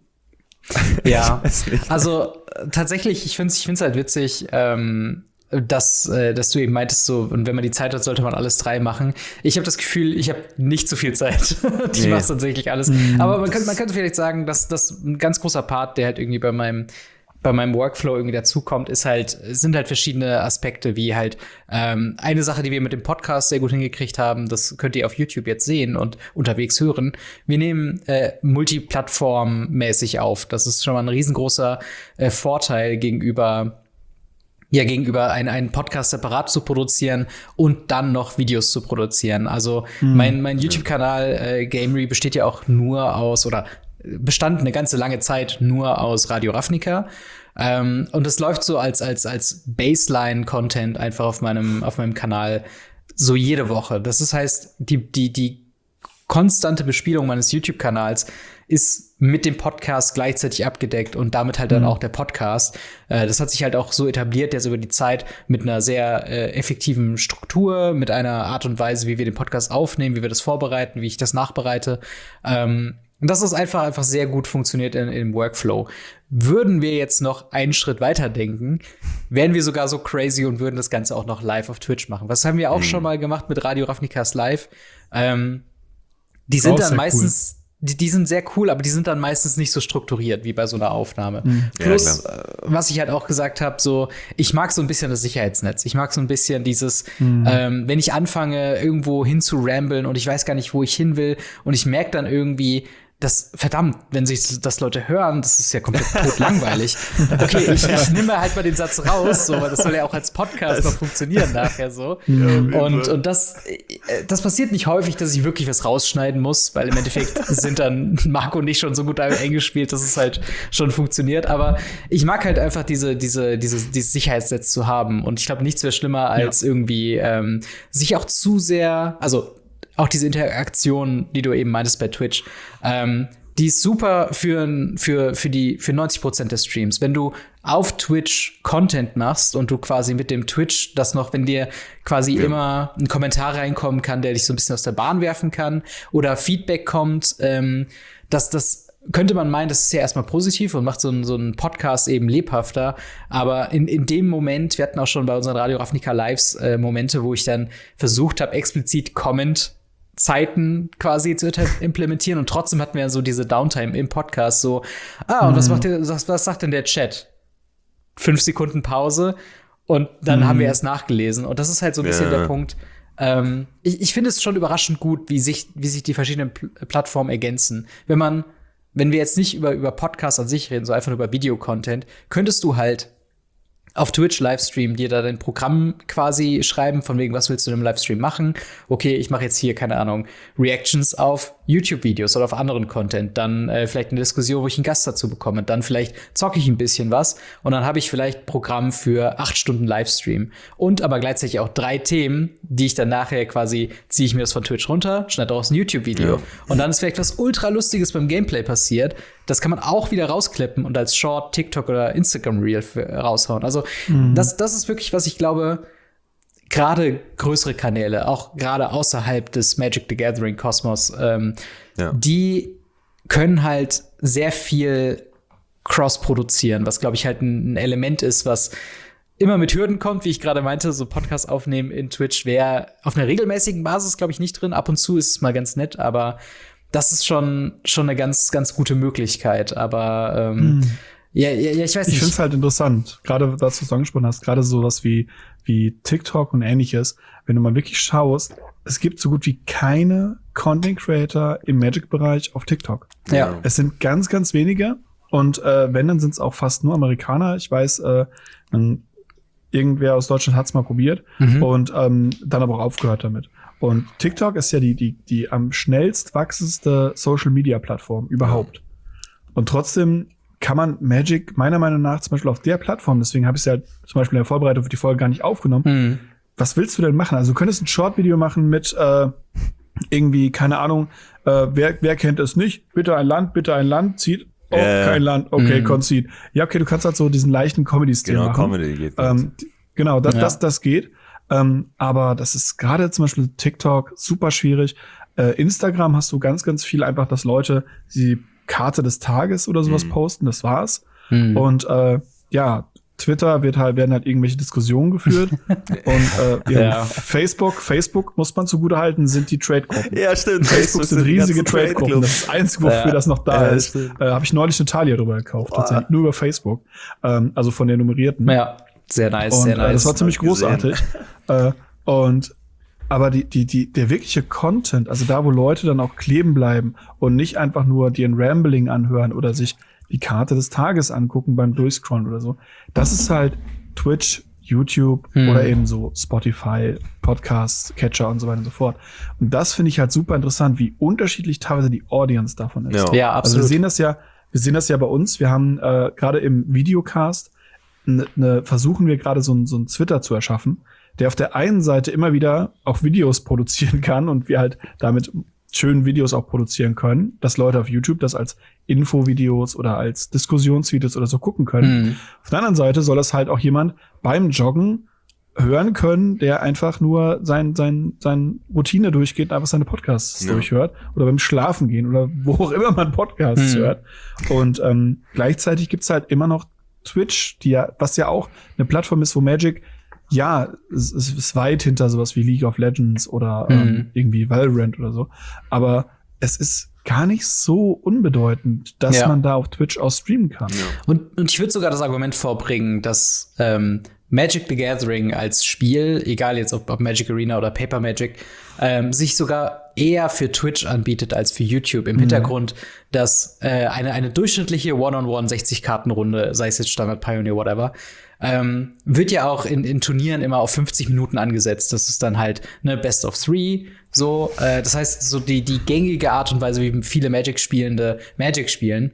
ja, also tatsächlich, ich finde es ich find's halt witzig, ähm, dass, äh, dass du eben meintest, so, und wenn man die Zeit hat, sollte man alles drei machen. Ich habe das Gefühl, ich habe nicht so viel Zeit. ich nee. mache tatsächlich alles. Mhm. Aber man könnte, man könnte vielleicht sagen, dass das ein ganz großer Part, der halt irgendwie bei meinem bei meinem Workflow irgendwie dazukommt, ist halt, sind halt verschiedene Aspekte, wie halt ähm, eine Sache, die wir mit dem Podcast sehr gut hingekriegt haben, das könnt ihr auf YouTube jetzt sehen und unterwegs hören. Wir nehmen äh, multiplattformmäßig auf. Das ist schon mal ein riesengroßer äh, Vorteil gegenüber ja, gegenüber einen, einen Podcast separat zu produzieren und dann noch Videos zu produzieren. Also mhm. mein, mein YouTube-Kanal äh, Gamery besteht ja auch nur aus, oder bestand eine ganze lange Zeit nur aus Radio Ravnica. Ähm, und es läuft so als, als, als Baseline-Content einfach auf meinem, auf meinem Kanal so jede Woche. Das ist, heißt, die, die, die konstante Bespielung meines YouTube-Kanals ist mit dem Podcast gleichzeitig abgedeckt und damit halt dann mhm. auch der Podcast. Äh, das hat sich halt auch so etabliert, jetzt über die Zeit mit einer sehr äh, effektiven Struktur, mit einer Art und Weise, wie wir den Podcast aufnehmen, wie wir das vorbereiten, wie ich das nachbereite. Ähm, Und das ist einfach, einfach sehr gut funktioniert in, im Workflow. Würden wir jetzt noch einen Schritt weiter denken, wären wir sogar so crazy und würden das Ganze auch noch live auf Twitch machen. Was haben wir auch mhm. schon mal gemacht mit Radio Ravnicast Live? Ähm, die sind dann meistens, cool. die, die sind sehr cool, aber die sind dann meistens nicht so strukturiert wie bei so einer Aufnahme. Mhm. Plus, ja, was ich halt auch gesagt habe, so, ich mag so ein bisschen das Sicherheitsnetz. Ich mag so ein bisschen dieses, mhm. ähm, wenn ich anfange, irgendwo hin zu ramblen und ich weiß gar nicht, wo ich hin will und ich merke dann irgendwie, das, verdammt, wenn sich das Leute hören, das ist ja komplett tot langweilig. Okay, ich, ich nehme halt mal den Satz raus, so, weil das soll ja auch als Podcast noch funktionieren nachher so. Ja, und und das, das passiert nicht häufig, dass ich wirklich was rausschneiden muss, weil im Endeffekt sind dann Marco und ich schon so gut eingespielt, dass es halt schon funktioniert. Aber ich mag halt einfach diese, diese, diese, dieses Sicherheitsnetz zu haben. Und ich glaube, nichts wäre schlimmer, als ja. irgendwie ähm, sich auch zu sehr, also auch diese Interaktion, die du eben meintest bei Twitch, ähm, die ist super für, für, für, die, für neunzig Prozent der Streams. Wenn du auf Twitch Content machst und du quasi mit dem Twitch das noch, wenn dir quasi ja. immer ein Kommentar reinkommen kann, der dich so ein bisschen aus der Bahn werfen kann oder Feedback kommt, ähm, dass das könnte man meinen, das ist ja erstmal positiv und macht so einen so einen Podcast eben lebhafter. Aber in, in dem Moment, wir hatten auch schon bei unseren Radio Ravnica Lives äh, Momente, wo ich dann versucht habe, explizit Comment Zeiten quasi zu implementieren und trotzdem hatten wir so diese Downtime im Podcast so, ah, und mhm. was macht ihr, was, was sagt denn der Chat? Fünf Sekunden Pause und dann mhm. haben wir erst nachgelesen und das ist halt so ein bisschen ja. der Punkt. Ähm, ich ich finde es schon überraschend gut, wie sich, wie sich die verschiedenen Pl- Plattformen ergänzen. Wenn man, wenn wir jetzt nicht über, über Podcasts an sich reden, so einfach nur über Videocontent, könntest du halt auf Twitch Livestream dir da dein Programm quasi schreiben, von wegen, was willst du in einem Livestream machen? Okay, ich mache jetzt hier, keine Ahnung, Reactions auf YouTube-Videos oder auf anderen Content. Dann äh, vielleicht eine Diskussion, wo ich einen Gast dazu bekomme. Dann vielleicht zocke ich ein bisschen was und dann habe ich vielleicht Programm für acht Stunden Livestream. Und aber gleichzeitig auch drei Themen, die ich dann nachher quasi, ziehe ich mir das von Twitch runter, schneide daraus ein YouTube-Video. Ja. Und dann ist vielleicht was ultra Lustiges beim Gameplay passiert. Das kann man auch wieder rausklippen und als Short, TikTok oder Instagram Reel für, raushauen. Also mhm. das, das ist wirklich, was ich glaube, gerade größere Kanäle, auch gerade außerhalb des Magic the Gathering Kosmos, ähm, ja. die können halt sehr viel Cross produzieren, was, glaube ich, halt ein, ein Element ist, was immer mit Hürden kommt, wie ich gerade meinte, so Podcasts aufnehmen in Twitch wäre auf einer regelmäßigen Basis, glaube ich, nicht drin. Ab und zu ist es mal ganz nett, aber das ist schon, schon eine ganz, ganz gute Möglichkeit. Aber ähm, hm. ja, ja, ja, ich weiß nicht. Ich finde es halt interessant, gerade was du angesprochen hast, gerade sowas wie, wie TikTok und ähnliches. Wenn du mal wirklich schaust, es gibt so gut wie keine Content Creator im Magic-Bereich auf TikTok. Ja. Es sind ganz, ganz wenige. Und äh, wenn, dann sind es auch fast nur Amerikaner. Ich weiß, äh, man, irgendwer aus Deutschland hat's mal probiert mhm. und ähm, dann aber auch aufgehört damit. Und TikTok ist ja die, die, die am schnellst wachsendste Social-Media-Plattform überhaupt. Und trotzdem kann man Magic meiner Meinung nach zum Beispiel auf der Plattform, deswegen habe ich es ja zum Beispiel in der Vorbereitung für die Folge gar nicht aufgenommen. Mhm. Was willst du denn machen? Also du könntest ein Short-Video machen mit äh, irgendwie, keine Ahnung, äh, wer, wer kennt es nicht? Bitte ein Land, bitte ein Land, zieht. Oh, äh, kein Land, okay, mhm. concede. Ja, okay, du kannst halt so diesen leichten Comedy-Stil genau, machen. Comedy geht. Ähm, genau, das, ja. das, das geht. Ähm, aber das ist gerade zum Beispiel TikTok super schwierig. Äh, Instagram hast du ganz, ganz viel einfach, dass Leute die Karte des Tages oder sowas mhm. posten, das war's. Mhm. Und äh, ja, Twitter wird halt, werden halt irgendwelche Diskussionen geführt. Und äh, ja, ja. Facebook, Facebook muss man zugutehalten, sind die Trade-Gruppen. Ja, stimmt. Facebook sind riesige Trade-Gruppen. Das ist das Einzige, wofür ja. das noch da ja, ist. Äh, Habe ich neulich eine Talia drüber gekauft, Boah. tatsächlich. Nur über Facebook. Ähm, also von der nummerierten. Ja. Sehr nice, und, sehr nice. Äh, das war ziemlich großartig. äh, und aber die, die, die, der wirkliche Content, also da, wo Leute dann auch kleben bleiben und nicht einfach nur dir ein Rambling anhören oder sich die Karte des Tages angucken beim Durchscrollen oder so, das ist halt Twitch, YouTube hm. oder eben so Spotify, Podcasts, Catcher und so weiter und so fort. Und das finde ich halt super interessant, wie unterschiedlich teilweise die Audience davon ist. Ja, ja absolut. Also wir sehen das ja, wir sehen das ja bei uns. Wir haben äh, gerade im Videocast Ne, ne, versuchen wir gerade so ein so ein Twitter zu erschaffen, der auf der einen Seite immer wieder auch Videos produzieren kann und wir halt damit schönen Videos auch produzieren können, dass Leute auf YouTube das als Infovideos oder als Diskussionsvideos oder so gucken können. Mhm. Auf der anderen Seite soll das halt auch jemand beim Joggen hören können, der einfach nur sein, sein, sein Routine durchgeht und einfach seine Podcasts ja. durchhört oder beim Schlafen gehen oder wo auch immer man Podcasts mhm. hört. Und ähm, gleichzeitig gibt's halt immer noch Twitch, die ja, was ja auch eine Plattform ist, wo Magic, ja, es, es ist weit hinter sowas wie League of Legends oder mhm. ähm, irgendwie Valorant oder so. Aber es ist gar nicht so unbedeutend, dass ja. man da auf Twitch auch streamen kann. Ja. Und, und ich würde sogar das Argument vorbringen, dass ähm, Magic the Gathering als Spiel, egal jetzt ob, ob Magic Arena oder Paper Magic, ähm, sich sogar eher für Twitch anbietet als für YouTube. Im mhm. Hintergrund, dass äh, eine, eine durchschnittliche One-on-One sechzig-Karten-Runde, sei es jetzt Standard, Pioneer, whatever, ähm, wird ja auch in, in Turnieren immer auf fünfzig Minuten angesetzt. Das ist dann halt ne Best of Three. So, äh, das heißt, so die, die gängige Art und Weise, wie viele Magic-Spielende Magic spielen,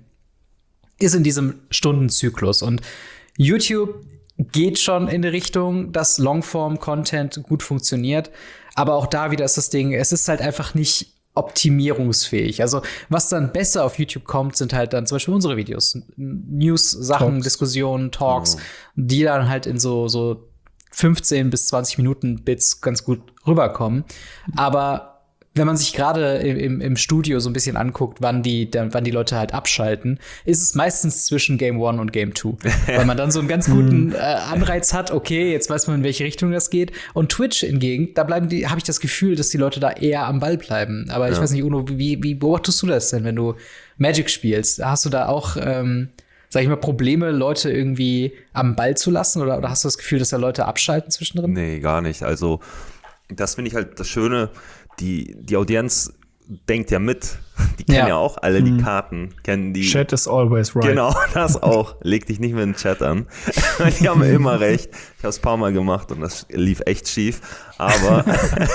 ist in diesem Stundenzyklus. Und YouTube geht schon in die Richtung, dass Longform-Content gut funktioniert. Aber auch da wieder ist das Ding, es ist halt einfach nicht optimierungsfähig. Also was dann besser auf YouTube kommt, sind halt dann zum Beispiel unsere Videos. News-Sachen, Talks. Diskussionen, Talks, oh. die dann halt in so, so fünfzehn bis zwanzig Minuten Bits ganz gut rüberkommen. Aber wenn man sich gerade im, im Studio so ein bisschen anguckt, wann die, dann, wann die Leute halt abschalten, ist es meistens zwischen Game One und Game Two. Weil man dann so einen ganz guten äh, Anreiz hat, okay, jetzt weiß man, in welche Richtung das geht. Und Twitch hingegen, da bleiben die, habe ich das Gefühl, dass die Leute da eher am Ball bleiben. Aber ja. ich weiß nicht, Uno, wie, wie beobachtest du das denn, wenn du Magic spielst? Hast du da auch, ähm, sag ich mal, Probleme, Leute irgendwie am Ball zu lassen? Oder, oder hast du das Gefühl, dass da Leute abschalten zwischendrin? Nee, gar nicht. Also, das finde ich halt das Schöne. Die, die Audienz denkt ja mit. Die kennen ja, ja auch alle die Karten. Kennen die. Chat is always right. Genau, das auch. Leg dich nicht mit dem Chat an. Die haben immer recht. Ich habe es ein paar Mal gemacht und das lief echt schief. Aber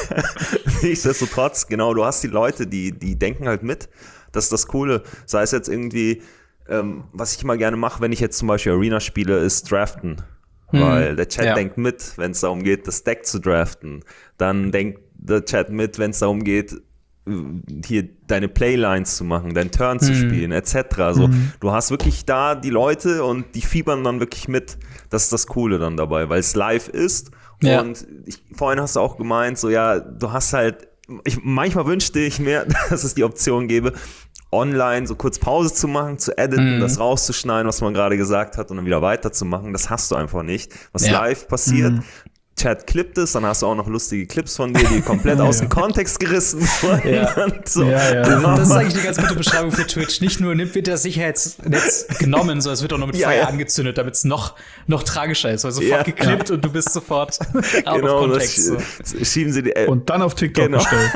nichtsdestotrotz, genau, du hast die Leute, die, die denken halt mit. Das ist das Coole. Sei es jetzt irgendwie, ähm, was ich immer gerne mache, wenn ich jetzt zum Beispiel Arena spiele, ist draften. Hm. Weil der Chat ja. denkt mit, wenn es darum geht, das Deck zu draften. Dann denkt der Chat mit, wenn es darum geht, hier deine Playlines zu machen, deinen Turn mhm. zu spielen, et cetera. Also mhm. du hast wirklich da die Leute und die fiebern dann wirklich mit. Das ist das Coole dann dabei, weil es live ist. Ja. Und ich, vorhin hast du auch gemeint, so ja, du hast halt, ich, manchmal wünschte ich mir, dass es die Option gäbe, online so kurz Pause zu machen, zu editen, mhm. das rauszuschneiden, was man gerade gesagt hat und dann wieder weiterzumachen. Das hast du einfach nicht. Was ja. live passiert, mhm. Chat klippt es, dann hast du auch noch lustige Clips von dir, die komplett aus dem Kontext gerissen wurden. Ja. So. Ja, ja. Das ist eigentlich eine ganz gute Beschreibung für Twitch. Nicht nur nimmt wird das Sicherheitsnetz genommen, sondern es wird auch noch mit Feuer ja, ja. angezündet, damit es noch, noch tragischer ist. Also sofort ja. geklippt ja. und du bist sofort out genau, of Kontext. So. Schieben sie die, äh, und dann auf TikTok genau. gestellt.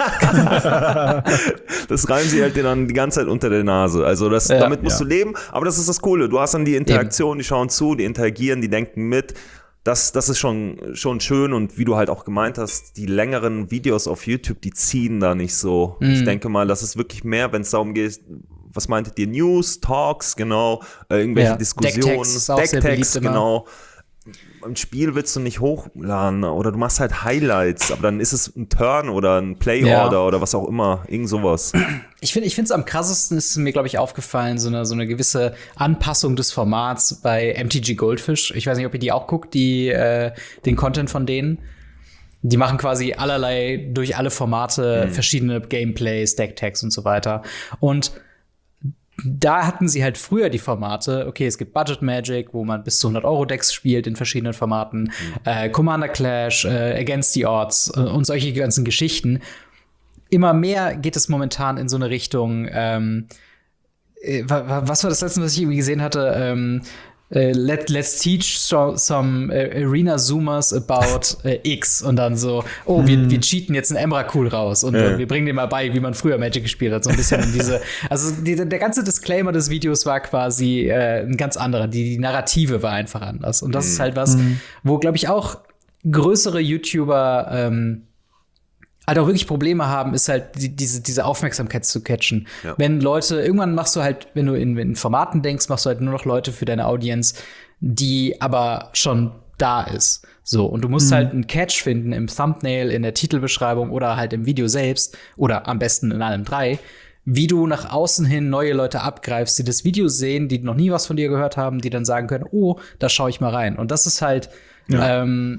Das reiben sie halt dir dann die ganze Zeit unter der Nase. Also das, ja, damit musst ja. du leben. Aber das ist das Coole. Du hast dann die Interaktion, Eben. die schauen zu, die interagieren, die denken mit. Das, das ist schon, schon schön und wie du halt auch gemeint hast, die längeren Videos auf YouTube, die ziehen da nicht so. Mm. Ich denke mal, das ist wirklich mehr, wenn es darum geht, was meintet ihr, News, Talks, genau, äh, irgendwelche ja. Diskussionen, Decktext, genau. Im Spiel willst du nicht hochladen oder du machst halt Highlights, aber dann ist es ein Turn oder ein Playorder ja. oder was auch immer, irgend sowas. Ich finde, ich finde es am krassesten ist mir, glaube ich, aufgefallen, so eine, so eine gewisse Anpassung des Formats bei M T G Goldfish. Ich weiß nicht, ob ihr die auch guckt, die, äh, den Content von denen. Die machen quasi allerlei durch alle Formate mhm. verschiedene Gameplays, Decktags und so weiter. Und da hatten sie halt früher die Formate, okay, es gibt Budget Magic, wo man bis zu hundert Euro Decks spielt in verschiedenen Formaten, mhm. äh, Commander Clash, äh, Against the Odds äh, und solche ganzen Geschichten. Immer mehr geht es momentan in so eine Richtung, ähm, äh, was war das letzte, was ich irgendwie gesehen hatte? Ähm, Uh, let, let's teach so, some uh, Arena Zoomers about uh, X und dann so, oh, hm. wir, wir cheaten jetzt einen Emrakul raus und ja. wir bringen dir mal bei, wie man früher Magic gespielt hat, so ein bisschen in diese, also die, der ganze Disclaimer des Videos war quasi äh, ein ganz anderer, die, die Narrative war einfach anders und das hm. ist halt was, hm. wo, glaube ich, auch größere YouTuber ähm, halt auch wirklich Probleme haben, ist halt die, diese, diese Aufmerksamkeit zu catchen. Ja. Wenn Leute, irgendwann machst du halt, wenn du in, in Formaten denkst, machst du halt nur noch Leute für deine Audience, die aber schon da ist. So, und du musst mhm. halt einen Catch finden im Thumbnail, in der Titelbeschreibung oder halt im Video selbst oder am besten in allem drei, wie du nach außen hin neue Leute abgreifst, die das Video sehen, die noch nie was von dir gehört haben, die dann sagen können, oh, da schaue ich mal rein. Und das ist halt ja. ähm,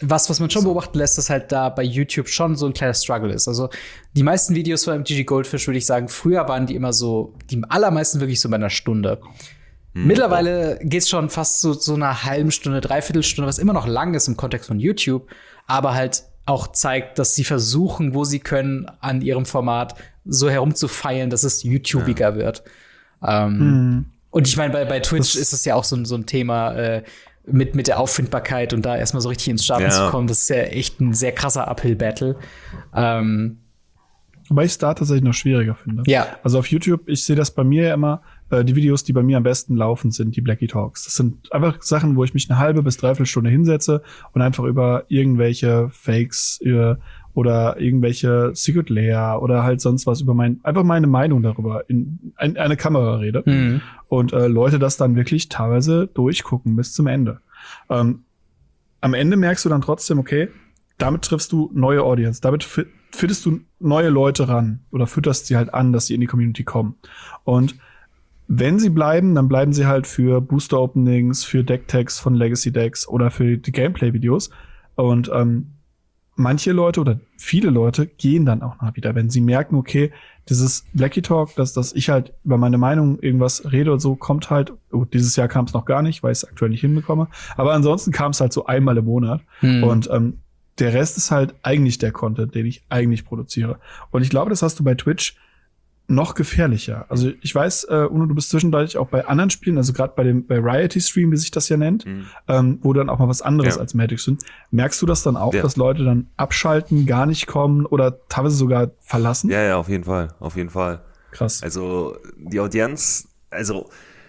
was, was man schon beobachten lässt, ist halt da bei YouTube schon so ein kleiner Struggle ist. Also die meisten Videos von M T G Goldfish, würde ich sagen, früher waren die immer so, die allermeisten wirklich so bei einer Stunde. Hm. Mittlerweile geht's schon fast so, so einer halben Stunde, Dreiviertelstunde, was immer noch lang ist im Kontext von YouTube, aber halt auch zeigt, dass sie versuchen, wo sie können, an ihrem Format so herumzufeilen, dass es YouTubiger ja. wird. Ähm, hm. Und ich meine, bei, bei Twitch das ist es ja auch so, so ein Thema, äh, mit, mit der Auffindbarkeit und da erstmal so richtig ins Starten ja. zu kommen, das ist ja echt ein sehr krasser Uphill-Battle. Ähm, Wobei ich es da tatsächlich noch schwieriger finde. Ja. Also auf YouTube, ich sehe das bei mir ja immer, äh, die Videos, die bei mir am besten laufen, sind die Blackie Talks. Das sind einfach Sachen, wo ich mich eine halbe bis dreiviertel Stunde hinsetze und einfach über irgendwelche Fakes über, oder irgendwelche Secret Layer oder halt sonst was über mein, einfach meine Meinung darüber in, in eine Kamera rede. Mhm. Und äh, Leute das dann wirklich teilweise durchgucken bis zum Ende. Ähm, am Ende merkst du dann trotzdem, okay, damit triffst du neue Audience, damit f- findest du neue Leute ran oder fütterst sie halt an, dass sie in die Community kommen. Und wenn sie bleiben, dann bleiben sie halt für Booster-Openings, für Deck-Tags von Legacy-Decks oder für die Gameplay-Videos. Und ähm, manche Leute oder viele Leute gehen dann auch mal wieder, wenn sie merken, okay, dieses Blackie Talk, dass, dass ich halt über meine Meinung irgendwas rede und so, kommt halt, oh, dieses Jahr kam es noch gar nicht, weil ich es aktuell nicht hinbekomme. Aber ansonsten kam es halt so einmal im Monat. Hm. Und ähm, der Rest ist halt eigentlich der Content, den ich eigentlich produziere. Und ich glaube, das hast du bei Twitch noch gefährlicher. Also ich weiß, äh, Uno, du bist zwischendurch auch bei anderen Spielen, also gerade bei dem bei Riot Stream, wie sich das ja nennt, mhm. ähm, wo dann auch mal was anderes ja. als Magic sind. Merkst du das dann auch, ja. dass Leute dann abschalten, gar nicht kommen oder teilweise sogar verlassen? Ja, ja, auf jeden Fall, auf jeden Fall. Krass. Also die Audienz, also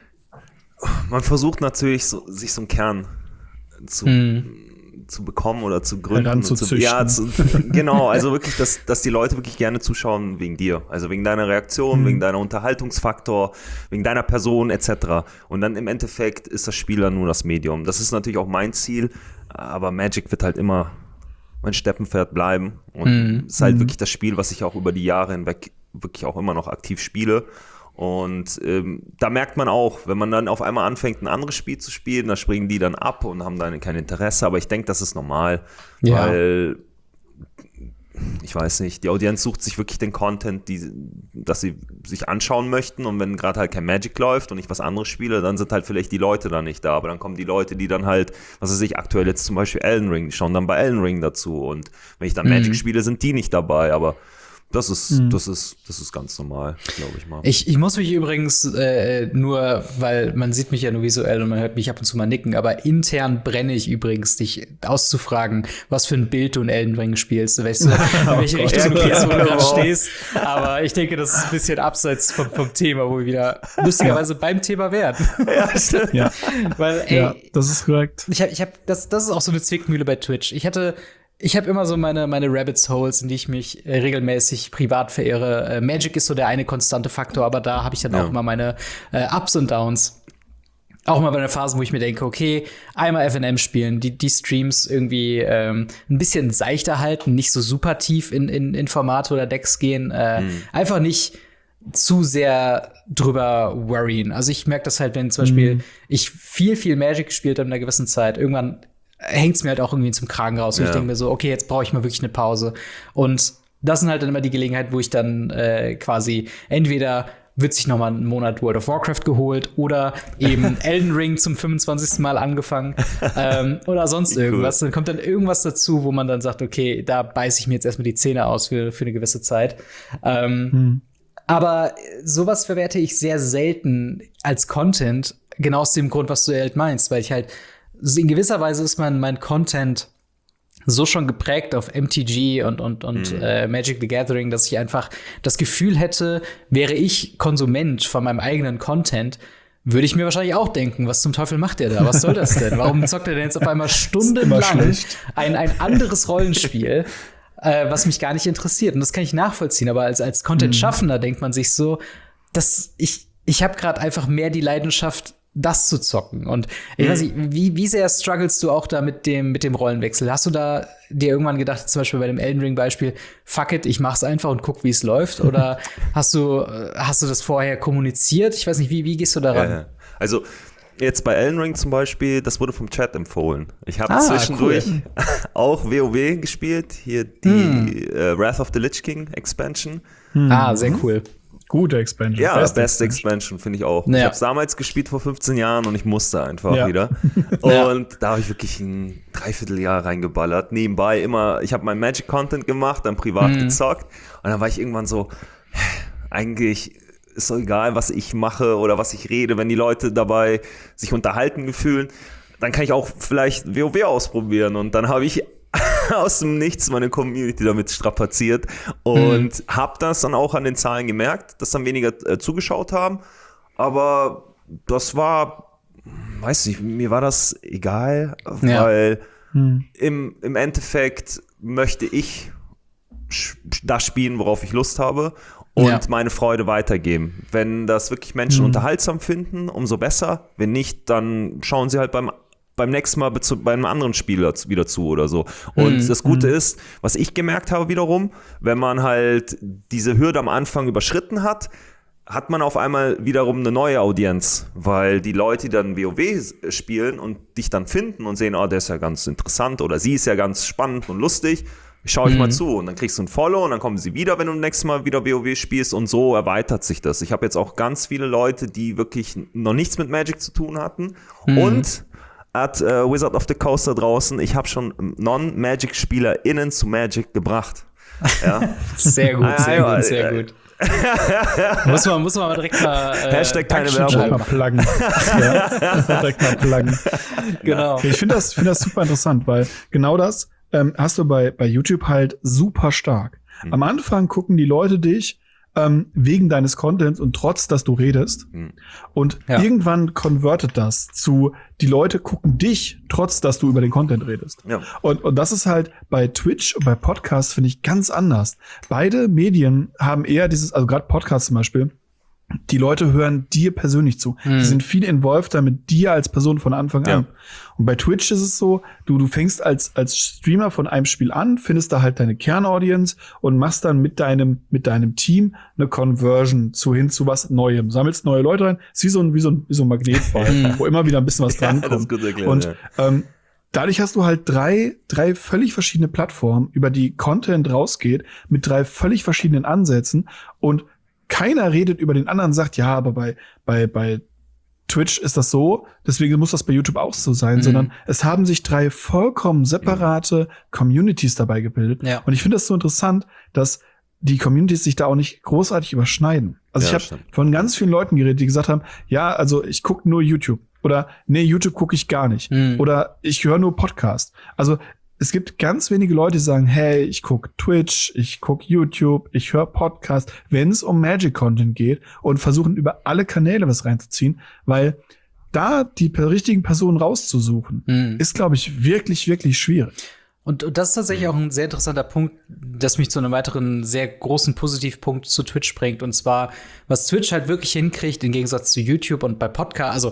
man versucht natürlich so, sich so einen Kern zu mhm. zu bekommen oder zu gründen. Zu zu, ja, zu, genau, also wirklich, dass, dass die Leute wirklich gerne zuschauen wegen dir. Also wegen deiner Reaktion, mhm. wegen deiner Unterhaltungsfaktor, wegen deiner Person et cetera. Und dann im Endeffekt ist das Spiel dann nur das Medium. Das ist natürlich auch mein Ziel, aber Magic wird halt immer mein Steppenpferd bleiben. Und mhm. es ist halt mhm. wirklich das Spiel, was ich auch über die Jahre hinweg wirklich auch immer noch aktiv spiele. Und ähm, da merkt man auch, wenn man dann auf einmal anfängt, ein anderes Spiel zu spielen, da springen die dann ab und haben dann kein Interesse. Aber ich denke, das ist normal, ja. weil, ich weiß nicht, die Audienz sucht sich wirklich den Content, die, dass sie sich anschauen möchten. Und wenn gerade halt kein Magic läuft und ich was anderes spiele, dann sind halt vielleicht die Leute da nicht da. Aber dann kommen die Leute, die dann halt, was weiß ich, aktuell jetzt zum Beispiel Elden Ring, die schauen dann bei Elden Ring dazu. Und wenn ich dann mhm. Magic spiele, sind die nicht dabei. Aber Das ist, mhm. das ist, das ist ganz normal, glaube ich mal. Ich, ich muss mich übrigens äh, nur, weil man sieht mich ja nur visuell und man hört mich ab und zu mal nicken, aber intern brenne ich übrigens, dich auszufragen, was für ein Bild du in Elden Ring spielst, weißt du, in welche Richtung du gehst, wo du gerade stehst. Aber ich denke, das ist ein bisschen abseits vom, vom Thema, wo wir wieder lustigerweise ja. beim Thema wären. Ja, stimmt. Ja. Weil, ey, ja, das ist korrekt. Ich hab, ich hab, das, das ist auch so eine Zwickmühle bei Twitch. Ich hatte Ich habe immer so meine, meine Rabbit's Holes, in die ich mich äh, regelmäßig privat verehre. Äh, Magic ist so der eine konstante Faktor, aber da habe ich dann ja. auch immer meine äh, Ups und Downs. Auch mal bei einer Phase, wo ich mir denke, okay, einmal F N M spielen, die, die Streams irgendwie ähm, ein bisschen seichter halten, nicht so super tief in, in, in Formate oder Decks gehen. Äh, mhm. Einfach nicht zu sehr drüber worryen. Also ich merke das halt, wenn zum Beispiel mhm. ich viel, viel Magic gespielt habe in einer gewissen Zeit, irgendwann hängt's mir halt auch irgendwie zum Kragen raus. Und ja. ich denke mir so, okay, jetzt brauche ich mal wirklich eine Pause. Und das sind halt dann immer die Gelegenheiten, wo ich dann äh, quasi entweder wird sich noch mal einen Monat World of Warcraft geholt oder eben Elden Ring zum fünfundzwanzigsten Mal angefangen ähm, oder sonst irgendwas. Cool. Dann kommt dann irgendwas dazu, wo man dann sagt, okay, da beiße ich mir jetzt erstmal die Zähne aus für, für eine gewisse Zeit. Ähm, hm. Aber sowas verwerte ich sehr selten als Content, genau aus dem Grund, was du halt meinst, weil ich halt in gewisser Weise ist mein, mein Content so schon geprägt auf M T G und, und, und mhm. äh, Magic the Gathering, dass ich einfach das Gefühl hätte, wäre ich Konsument von meinem eigenen Content, würde ich mir wahrscheinlich auch denken, was zum Teufel macht der da? Was soll das denn? Warum zockt er denn jetzt auf einmal stundenlang ein, ein anderes Rollenspiel, äh, was mich gar nicht interessiert? Und das kann ich nachvollziehen, aber als, als Content-Schaffender mhm. denkt man sich so, dass ich, ich habe gerade einfach mehr die Leidenschaft, das zu zocken. Und ich mhm. weiß nicht, wie, wie sehr strugglest du auch da mit dem, mit dem Rollenwechsel? Hast du da dir irgendwann gedacht, zum Beispiel bei dem Elden Ring-Beispiel, fuck it, ich mach's einfach und guck, wie es läuft? Oder hast du, hast du das vorher kommuniziert? Ich weiß nicht, wie, wie gehst du daran? Ja, ja. Also, jetzt bei Elden Ring zum Beispiel, das wurde vom Chat empfohlen. Ich habe Ah, zwischendurch cool. auch WoW gespielt, hier die Hm. äh, Wrath of the Lich King Expansion. Ah, sehr cool. Gute Expansion. Ja, Beste beste Expansion, finde ich auch. Ja. Ich habe es damals gespielt vor fünfzehn Jahren und ich musste einfach Ja. wieder. Ja. Und da habe ich wirklich ein Dreivierteljahr reingeballert. Nebenbei immer, ich habe mein Magic-Content gemacht, dann privat Mhm. gezockt. Und dann war ich irgendwann so, eigentlich ist doch egal, was ich mache oder was ich rede, wenn die Leute dabei sich unterhalten fühlen, dann kann ich auch vielleicht WoW ausprobieren. Und dann habe ich aus dem Nichts meine Community damit strapaziert und mhm. habe das dann auch an den Zahlen gemerkt, dass dann weniger äh, zugeschaut haben. Aber das war, weiß nicht, mir war das egal, Ja. weil Hm. im, im Endeffekt möchte ich sch- das spielen, worauf ich Lust habe. Und Ja. meine Freude weitergeben. Wenn das wirklich Menschen Mhm. unterhaltsam finden, umso besser. Wenn nicht, dann schauen sie halt beim, beim nächsten Mal bezu- bei einem anderen Spieler z- wieder zu oder so. Und Mhm. das Gute ist, was ich gemerkt habe wiederum, wenn man halt diese Hürde am Anfang überschritten hat, hat man auf einmal wiederum eine neue Audienz, weil die Leute, die dann WoW spielen und dich dann finden und sehen, oh, der ist ja ganz interessant oder sie ist ja ganz spannend und lustig, schau ich Mhm. mal zu und dann kriegst du ein Follow und dann kommen sie wieder, wenn du nächstes Mal wieder WoW spielst und so erweitert sich das. Ich habe jetzt auch ganz viele Leute, die wirklich noch nichts mit Magic zu tun hatten Mhm. und at äh, Wizard of the Coast da draußen, ich habe schon Non-Magic-SpielerInnen zu Magic gebracht. Ja. Sehr gut, Ah, sehr ja, gut, sehr äh, gut. muss, man, muss man aber direkt mal äh, Hashtag keine Dankeschön Werbung. Direkt mal pluggen. Ja, direkt mal pluggen. Genau. Ich finde das, finde das super interessant, weil genau das ähm, hast du bei, bei YouTube halt super stark. Mhm. Am Anfang gucken die Leute dich ähm, wegen deines Contents und trotz, dass du redest. Mhm. Und Ja. irgendwann konvertet das zu, die Leute gucken dich, trotz, dass du über den Content redest. Ja. Und, und das ist halt bei Twitch und bei Podcasts, finde ich, ganz anders. Beide Medien haben eher dieses, also gerade Podcasts zum Beispiel, die Leute hören dir persönlich zu. Mhm. Die sind viel involved mit dir als Person von Anfang Ja. an. Und bei Twitch ist es so, du, du fängst als, als Streamer von einem Spiel an, findest da halt deine Kernaudience und machst dann mit deinem, mit deinem Team eine Conversion zu hin zu was Neuem. Sammelst neue Leute rein. Ist wie so ein, wie so ein, wie so ein Magnetball, Mhm. wo immer wieder ein bisschen was Ja, drankommt. das ist gut erklärt, Und ja. ähm, dadurch hast du halt drei, drei völlig verschiedene Plattformen, über die Content rausgeht, mit drei völlig verschiedenen Ansätzen und keiner redet über den anderen, sagt, ja, aber bei, bei, bei Twitch ist das so, deswegen muss das bei YouTube auch so sein, Mhm. sondern es haben sich drei vollkommen separate Communities dabei gebildet. Ja. Und ich finde das so interessant, dass die Communities sich da auch nicht großartig überschneiden. Also Ja, ich habe stimmt. von ganz vielen Leuten geredet, die gesagt haben, ja, also ich gucke nur YouTube oder nee, YouTube gucke ich gar nicht Mhm. oder ich höre nur Podcast. Also es gibt ganz wenige Leute, die sagen, hey, ich gucke Twitch, ich gucke YouTube, ich höre Podcast, wenn es um Magic-Content geht und versuchen über alle Kanäle was reinzuziehen, weil da die per- richtigen Personen rauszusuchen, Mhm. ist, glaube ich, wirklich, wirklich schwierig. Und, und das ist tatsächlich auch ein sehr interessanter Punkt, das mich zu einem weiteren sehr großen Positivpunkt zu Twitch bringt. Und zwar, was Twitch halt wirklich hinkriegt, im Gegensatz zu YouTube und bei Podcast, also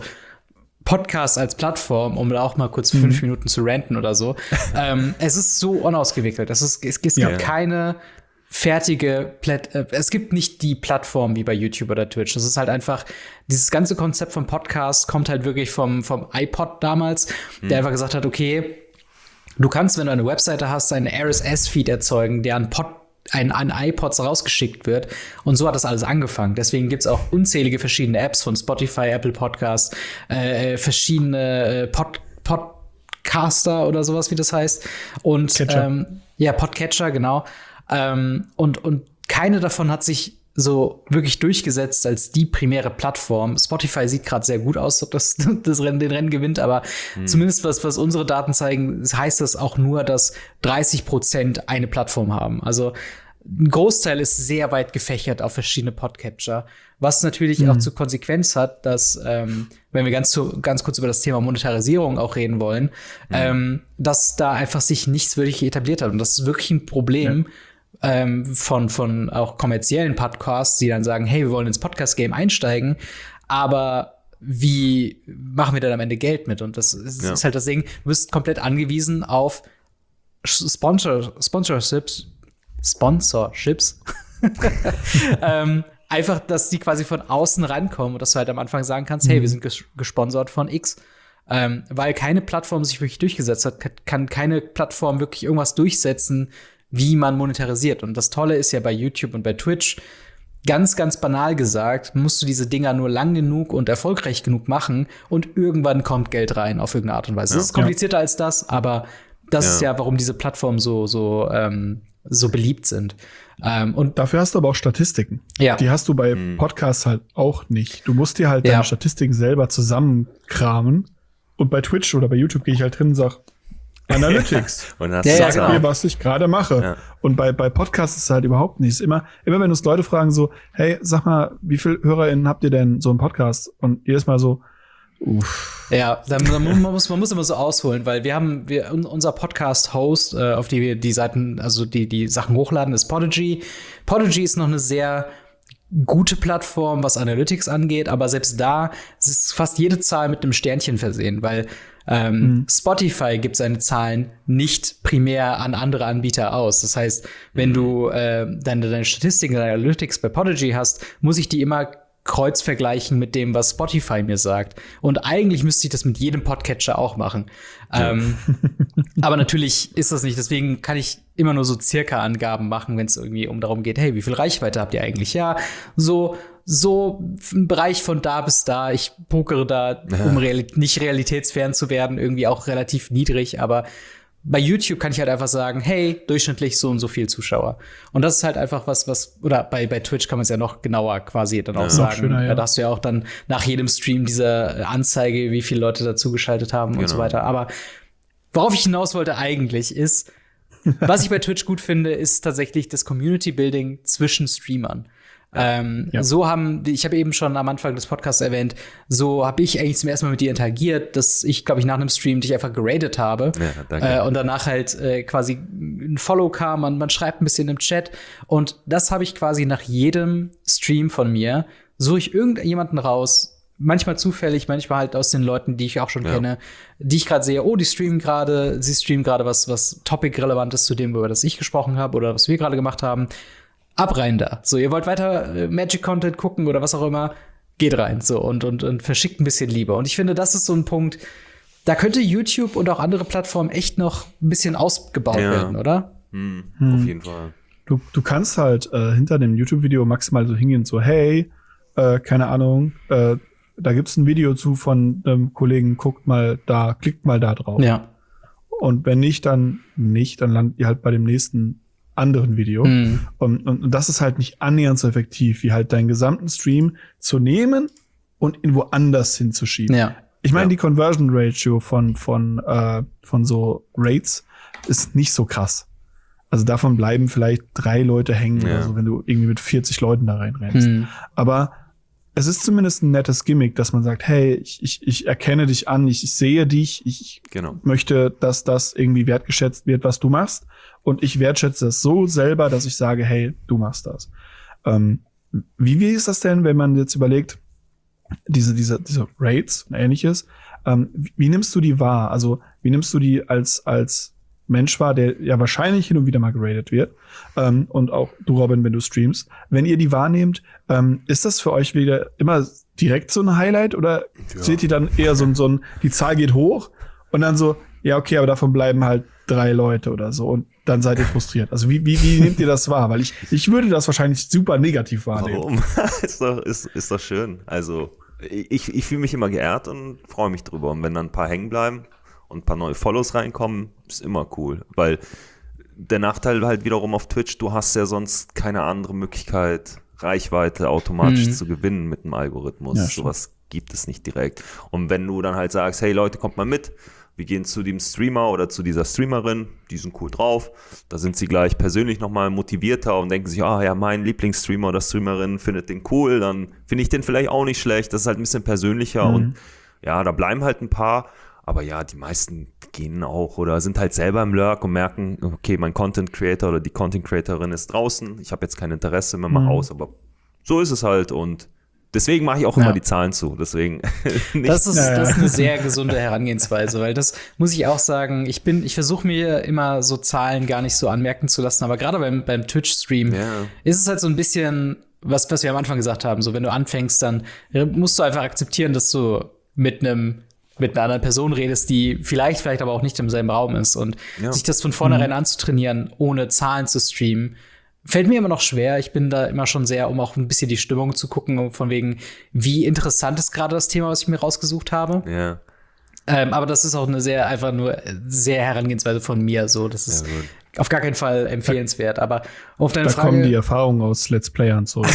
Podcast als Plattform, um da auch mal kurz fünf Minuten zu ranten oder so. ähm, es ist so unausgewickelt. Es, ist, es, es gibt Ja. keine fertige Plat äh, es gibt nicht die Plattform wie bei YouTube oder Twitch. Das ist halt einfach, dieses ganze Konzept vom Podcast kommt halt wirklich vom, vom iPod damals, der einfach gesagt hat, okay, du kannst, wenn du eine Webseite hast, einen R S S-Feed erzeugen, der an, Pod, ein, an iPods rausgeschickt wird. Und so hat das alles angefangen. Deswegen gibt's auch unzählige verschiedene Apps von Spotify, Apple Podcasts, äh, verschiedene äh, Pod, Podcaster oder sowas, wie das heißt. Und Catcher. ähm, ja, Podcatcher, genau. Ähm, und, und keine davon hat sich so wirklich durchgesetzt als die primäre Plattform. Spotify sieht gerade sehr gut aus, dass das Rennen den Rennen gewinnt, aber zumindest was, was unsere Daten zeigen, heißt das auch nur, dass dreißig Prozent eine Plattform haben. Also ein Großteil ist sehr weit gefächert auf verschiedene Podcatcher, was natürlich auch zur Konsequenz hat, dass, ähm, wenn wir ganz, zu, ganz kurz über das Thema Monetarisierung auch reden wollen, ähm, dass da einfach sich nichts wirklich etabliert hat. Und das ist wirklich ein Problem, Ähm, von, von auch kommerziellen Podcasts, die dann sagen, hey, wir wollen ins Podcast-Game einsteigen, aber wie machen wir dann am Ende Geld mit? Und das ist, Ja. ist halt das Ding, du bist komplett angewiesen auf Sponsor, Sponsorships, Sponsorships, ähm, einfach, dass die quasi von außen rankommen und dass du halt am Anfang sagen kannst, hey, wir sind ges- gesponsert von X. Ähm, weil keine Plattform sich wirklich durchgesetzt hat, kann keine Plattform wirklich irgendwas durchsetzen, wie man monetarisiert. Und das Tolle ist ja bei YouTube und bei Twitch, ganz, ganz banal gesagt, musst du diese Dinger nur lang genug und erfolgreich genug machen und irgendwann kommt Geld rein auf irgendeine Art und Weise. Es Ja. ist komplizierter ja. als das, aber das Ja. ist ja, warum diese Plattformen so, so, ähm, so beliebt sind. Ähm, und Dafür hast du aber auch Statistiken. Ja. Die hast du bei Mhm. Podcasts halt auch nicht. Du musst dir halt Ja. deine Statistiken selber zusammenkramen. Und bei Twitch oder bei YouTube gehe ich halt drin und sag Analytics. Und hast Ja, du ja, Sag genau. mir, was ich gerade mache. Ja. Und bei, bei Podcasts ist es halt überhaupt nicht. Es ist immer, immer wenn uns Leute fragen so, hey, sag mal, wie viele HörerInnen habt ihr denn so im Podcast? Und jedes Mal so, uff. Ja, dann, dann man, muss, man muss immer so ausholen, weil wir haben, wir, unser Podcast-Host, äh, auf die wir die Seiten, also die, die Sachen hochladen, ist Podigy. Podigy ist noch eine sehr gute Plattform, was Analytics angeht, aber selbst da ist fast jede Zahl mit einem Sternchen versehen, weil ähm, mhm. Spotify gibt seine Zahlen nicht primär an andere Anbieter aus. Das heißt, wenn mhm. du äh, deine, deine Statistiken, deine Analytics bei Podigy hast, muss ich die immer kreuz vergleichen mit dem, was Spotify mir sagt. Und eigentlich müsste ich das mit jedem Podcatcher auch machen. Ja. Ähm, aber natürlich ist das nicht. Deswegen kann ich immer nur so circa Angaben machen, wenn es irgendwie um darum geht, hey, wie viel Reichweite habt ihr eigentlich? Ja, so so ein Bereich von da bis da. Ich pokere da, um real- nicht realitätsfern zu werden, irgendwie auch relativ niedrig. Aber bei YouTube kann ich halt einfach sagen, hey, durchschnittlich so und so viel Zuschauer. Und das ist halt einfach was, was, oder bei, bei Twitch kann man es ja noch genauer quasi dann auch Ja, sagen. schöner, ja. Da hast du ja auch dann nach jedem Stream diese Anzeige, wie viele Leute dazugeschaltet haben Genau. und so weiter. Aber worauf ich hinaus wollte eigentlich ist, was ich bei Twitch gut finde, ist tatsächlich das Community-Building zwischen Streamern. Ähm, ja. So haben, ich habe eben schon am Anfang des Podcasts erwähnt, so habe ich eigentlich zum ersten Mal mit dir interagiert, dass ich, glaube ich, nach einem Stream dich einfach geradet habe. Ja, danke. Äh, und danach halt äh, quasi ein Follow kam, man, man schreibt ein bisschen im Chat. Und das habe ich quasi nach jedem Stream von mir, suche ich irgendjemanden raus, manchmal zufällig, manchmal halt aus den Leuten, die ich auch schon Ja. kenne, die ich gerade sehe, oh, die streamen gerade, sie streamen gerade was, was Topic-relevant ist zu dem, über das ich gesprochen habe oder was wir gerade gemacht haben. Ab rein da. So, ihr wollt weiter äh, Magic-Content gucken oder was auch immer, geht rein. So, und, und, und verschickt ein bisschen Liebe. Und ich finde, das ist so ein Punkt, da könnte YouTube und auch andere Plattformen echt noch ein bisschen ausgebaut Ja. werden, oder? Hm, Hm. Auf jeden Fall. Du, du kannst halt äh, hinter dem YouTube-Video maximal so hingehen, so, hey, äh, keine Ahnung, äh, da gibt's ein Video zu von einem Kollegen, guckt mal da, klickt mal da drauf. Ja. Und wenn nicht, dann nicht, dann landet ihr halt bei dem nächsten anderen Video. Mhm. Und, und, und das ist halt nicht annähernd so effektiv, wie halt deinen gesamten Stream zu nehmen und ihn woanders hinzuschieben. Ja. Ich meine, Ja. die Conversion Ratio von, von, äh, von so Rates ist nicht so krass. Also davon bleiben vielleicht drei Leute hängen Ja. oder so, wenn du irgendwie mit vierzig Leuten da reinrennst. Mhm. Aber es ist zumindest ein nettes Gimmick, dass man sagt, hey, ich, ich, ich erkenne dich an, ich, ich sehe dich, ich Genau. möchte, dass das irgendwie wertgeschätzt wird, was du machst. Und ich wertschätze es so selber, dass ich sage, hey, du machst das. Ähm, wie, wie ist das denn, wenn man jetzt überlegt, diese, diese, diese Rates und ähnliches, ähm, wie, wie nimmst du die wahr? Also, wie nimmst du die als, als Mensch wahr, der ja wahrscheinlich hin und wieder mal geratet wird? Ähm, und auch du, Robin, wenn du streamst. Wenn ihr die wahrnehmt, ähm, ist das für euch wieder immer direkt so ein Highlight oder Ja. seht ihr dann eher so, ein- so ein, die Zahl geht hoch und dann so, ja, okay, aber davon bleiben halt drei Leute oder so und dann seid ihr frustriert. Also wie, wie, wie nehmt ihr das wahr? Weil ich, ich würde das wahrscheinlich super negativ wahrnehmen. Warum? ist, doch, ist, ist doch schön. Also, ich, ich fühle mich immer geehrt und freue mich drüber. Und wenn dann ein paar hängen bleiben und ein paar neue Follows reinkommen, ist immer cool. Weil der Nachteil halt wiederum auf Twitch, du hast ja sonst keine andere Möglichkeit, Reichweite automatisch Mhm. zu gewinnen mit dem Algorithmus. Ja, stimmt. Sowas gibt es nicht direkt. Und wenn du dann halt sagst, hey Leute, kommt mal mit, wir gehen zu dem Streamer oder zu dieser Streamerin, die sind cool drauf, da sind sie gleich persönlich nochmal motivierter und denken sich, ah ja, mein Lieblingsstreamer oder Streamerin findet den cool, dann finde ich den vielleicht auch nicht schlecht, das ist halt ein bisschen persönlicher Mhm. und ja, da bleiben halt ein paar, aber ja, die meisten gehen auch oder sind halt selber im Lurk und merken, okay, mein Content Creator oder die Content Creatorin ist draußen, ich habe jetzt kein Interesse mehr, mal Mhm. aus, aber so ist es halt und deswegen mache ich auch Ja. immer die Zahlen zu, deswegen nicht. Das ist, Ja, ja. das ist eine sehr gesunde Herangehensweise, weil das muss ich auch sagen, ich bin, ich versuche mir immer so Zahlen gar nicht so anmerken zu lassen, aber gerade beim, beim Twitch-Stream Ja. ist es halt so ein bisschen was, was wir am Anfang gesagt haben, so wenn du anfängst, dann musst du einfach akzeptieren, dass du mit einem mit einer anderen Person redest, die vielleicht, vielleicht aber auch nicht im selben Raum ist. Und ja. sich das von vornherein mhm. anzutrainieren, ohne Zahlen zu streamen, fällt mir immer noch schwer. Ich bin da immer schon sehr, um auch ein bisschen die Stimmung zu gucken, von wegen, wie interessant ist gerade das Thema, was ich mir rausgesucht habe. Ja. Ähm, aber das ist auch eine sehr, einfach nur sehr Herangehensweise von mir. So, das ist ja, auf gar keinen Fall empfehlenswert. Aber auf deine da Frage. Da kommen die Erfahrungen aus Let's Playern zurück.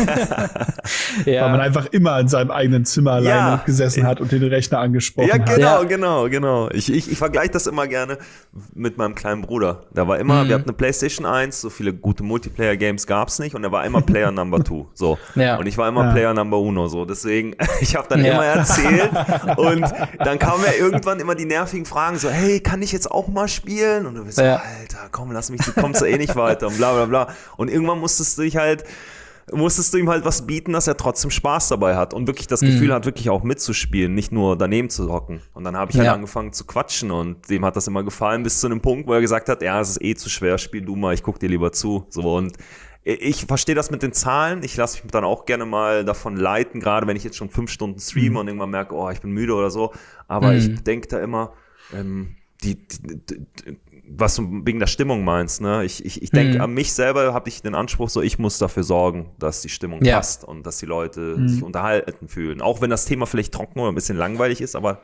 ja. Weil man einfach immer in seinem eigenen Zimmer alleine ja. gesessen hat und den Rechner angesprochen hat. Ja, genau, hat. genau, genau. Ich, ich, ich vergleiche das immer gerne mit meinem kleinen Bruder. Da war immer, mhm. wir hatten eine PlayStation eins, so viele gute Multiplayer-Games gab's nicht und er war immer Player Number Two. So. Ja. Und ich war immer ja. Player Number Uno. So. Deswegen, ich habe dann ja. immer erzählt und dann kamen ja irgendwann immer die nervigen Fragen, so, hey, kann ich jetzt auch mal spielen? Und du bist so, ja. Alter, komm, lass mich, du kommst ja eh nicht weiter und bla bla bla. Und irgendwann musstest du dich halt, musstest du ihm halt was bieten, dass er trotzdem Spaß dabei hat und wirklich das mhm. Gefühl hat, wirklich auch mitzuspielen, nicht nur daneben zu hocken. Und dann habe ich ja. halt angefangen zu quatschen und dem hat das immer gefallen, bis zu einem Punkt, wo er gesagt hat, ja, es ist eh zu schwer, spiel du mal, ich guck dir lieber zu. So, und ich verstehe das mit den Zahlen, ich lasse mich dann auch gerne mal davon leiten, gerade wenn ich jetzt schon fünf Stunden streame mhm. und irgendwann merke, oh, ich bin müde oder so. Aber mhm. ich denke da immer, ähm, die, die, die was du wegen der Stimmung meinst, ne? Ich, ich, ich denke, mhm. an mich selber habe ich den Anspruch, so ich muss dafür sorgen, dass die Stimmung ja. passt und dass die Leute mhm. sich unterhalten fühlen. Auch wenn das Thema vielleicht trocken oder ein bisschen langweilig ist, aber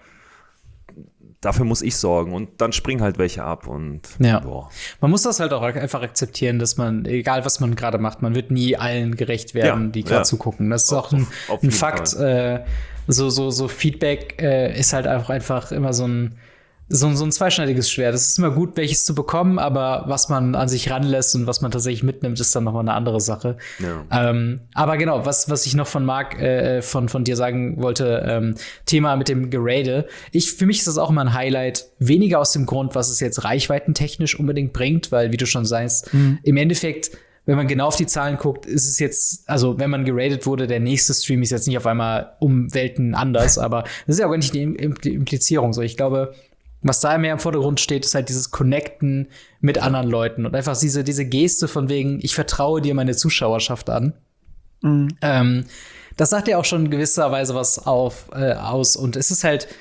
dafür muss ich sorgen und dann springen halt welche ab und ja. boah. Man muss das halt auch einfach akzeptieren, dass man, egal was man gerade macht, man wird nie allen gerecht werden, ja. die gerade ja. zugucken. Das ist auch ein, auf, auf ein Fakt. Äh, so, so, so Feedback äh, ist halt auch einfach immer so ein So, so ein zweischneidiges Schwert. Es ist immer gut, welches zu bekommen, aber was man an sich ranlässt und was man tatsächlich mitnimmt, ist dann nochmal eine andere Sache. Ja. Ähm, aber genau, was, was ich noch von Marc, äh, von, von dir sagen wollte, ähm, Thema mit dem Gerade. Ich, für mich ist das auch immer ein Highlight, weniger aus dem Grund, was es jetzt reichweitentechnisch unbedingt bringt, weil, wie du schon sagst, mhm. im Endeffekt, wenn man genau auf die Zahlen guckt, ist es jetzt, also wenn man geradet wurde, der nächste Stream ist jetzt nicht auf einmal um Welten anders, aber das ist ja auch gar nicht die Implizierung so. Ich glaube, was da mehr im Vordergrund steht, ist halt dieses Connecten mit anderen Leuten und einfach diese, diese Geste von wegen, ich vertraue dir meine Zuschauerschaft an. Mhm. Ähm, das sagt ja auch schon in gewisser Weise was auf, äh, aus. Und es ist halt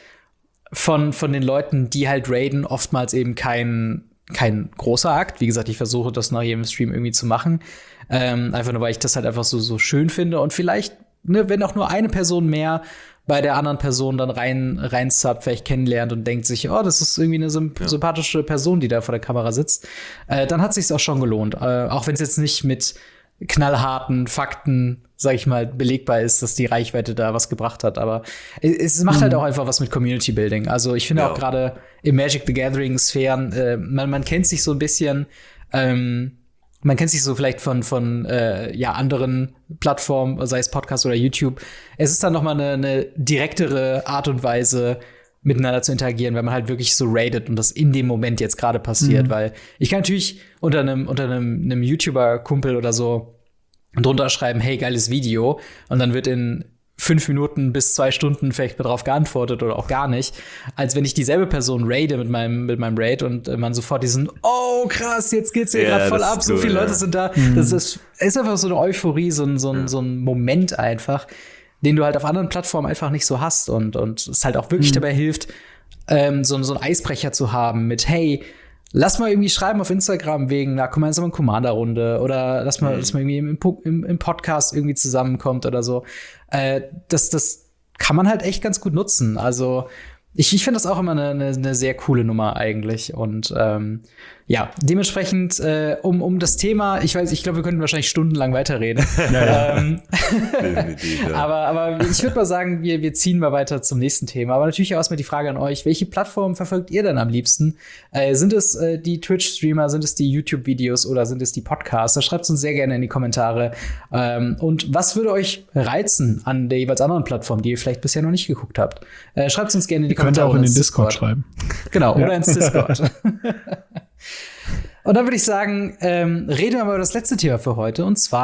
von, von den Leuten, die halt raiden, oftmals eben kein, kein großer Akt. Wie gesagt, ich versuche das nach jedem Stream irgendwie zu machen. Ähm, einfach nur, weil ich das halt einfach so, so schön finde. Und vielleicht, ne, wenn auch nur eine Person mehr bei der anderen Person dann rein, rein subbt, vielleicht kennenlernt und denkt sich, oh, das ist irgendwie eine symp- ja. sympathische Person, die da vor der Kamera sitzt, äh, dann hat sich's auch schon gelohnt. Äh, auch wenn es jetzt nicht mit knallharten Fakten, sag ich mal, belegbar ist, dass die Reichweite da was gebracht hat. Aber es, es macht mhm. halt auch einfach was mit Community Building. Also ich finde ja. auch gerade im Magic the Gathering-Sphären, äh, man, man kennt sich so ein bisschen, ähm, man kennt sich so vielleicht von von äh, ja anderen Plattformen, sei es Podcast oder YouTube. Es ist dann noch mal eine, eine direktere Art und Weise, miteinander zu interagieren, wenn man halt wirklich so raidet und das in dem Moment jetzt gerade passiert. Mhm. Weil ich kann natürlich unter einem unter einem, einem YouTuber-Kumpel oder so drunter schreiben, hey, geiles Video. Und dann wird in fünf Minuten bis zwei Stunden vielleicht darauf geantwortet oder auch gar nicht, als wenn ich dieselbe Person raide mit meinem, mit meinem Raid und äh, man sofort diesen, oh krass, jetzt geht's hier ja, gerade voll ab, cool, so viele ja. Leute sind da. Mhm. Das ist, ist einfach so eine Euphorie, so ein, so ein, ja. so ein Moment einfach, den du halt auf anderen Plattformen einfach nicht so hast und, und es halt auch wirklich mhm. dabei hilft, ähm, so, so einen Eisbrecher zu haben mit, hey, lass mal irgendwie schreiben auf Instagram wegen einer gemeinsamen Commander-Runde oder lass mal, mhm. dass man irgendwie im, im, im Podcast irgendwie zusammenkommt oder so. Äh, das, das kann man halt echt ganz gut nutzen. Also ich, ich finde das auch immer eine, eine, eine sehr coole Nummer eigentlich. Und ähm, ja, dementsprechend äh, um, um das Thema, ich weiß, ich glaube, wir könnten wahrscheinlich stundenlang weiterreden. Ja, ähm, definitiv, ja. aber, aber ich würde mal sagen, wir, wir ziehen mal weiter zum nächsten Thema. Aber natürlich auch erstmal die Frage an euch, welche Plattformen verfolgt ihr denn am liebsten? Äh, sind es äh, die Twitch-Streamer, sind es die YouTube-Videos oder sind es die Podcasts? Da schreibt es uns sehr gerne in die Kommentare. Ähm, und was würde euch reizen an der jeweils anderen Plattform, die ihr vielleicht bisher noch nicht geguckt habt? Äh, schreibt es uns gerne in die Kommentare. Könnt ihr auch in den Discord, Discord schreiben. Genau, oder ja. ins Discord. Und dann würde ich sagen, ähm, reden wir mal über das letzte Thema für heute. Und zwar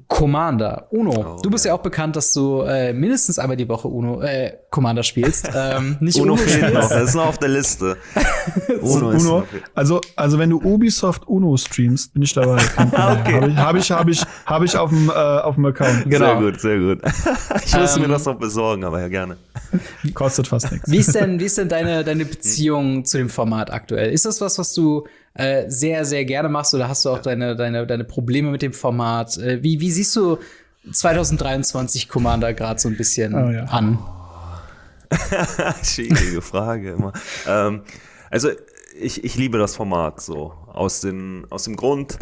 Commander. Uno. Oh, du bist ja. ja auch bekannt, dass du äh, mindestens einmal die Woche Uno, äh, Commander spielst. ähm, nicht Uno, Uno fehlt spielst. noch, das ist noch auf der Liste. Uno, ist Uno also, also wenn du Ubisoft Uno streamst, bin ich dabei. Okay. Habe ich, habe ich, habe ich, hab ich auf dem, äh, auf dem Account. Genau. Sehr gut, sehr gut. Ich muss ähm, mir das noch besorgen, aber ja gerne. Kostet fast nichts. Wie ist denn, wie ist denn deine, deine Beziehung hm. zu dem Format aktuell? Ist das was, was du äh, sehr, sehr gerne machst oder hast du auch deine, deine, deine Probleme mit dem Format? Äh, wie, wie siehst du zwanzig dreiundzwanzig Commander gerade so ein bisschen oh, ja. an? Schwierige Frage immer. ähm, also ich, ich liebe das Format so aus, den, aus dem Grund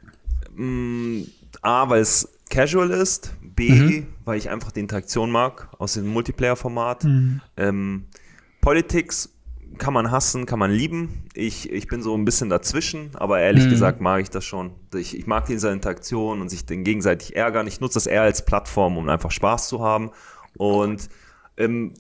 mh, A, weil es casual ist, B, mhm. weil ich einfach die Interaktion mag aus dem Multiplayer-Format. Mhm. Ähm, Politics kann man hassen, kann man lieben. Ich, ich bin so ein bisschen dazwischen, aber ehrlich mhm. gesagt mag ich das schon. Ich, ich mag diese Interaktion und sich den gegenseitig ärgern. Ich nutze das eher als Plattform, um einfach Spaß zu haben. Und ähm,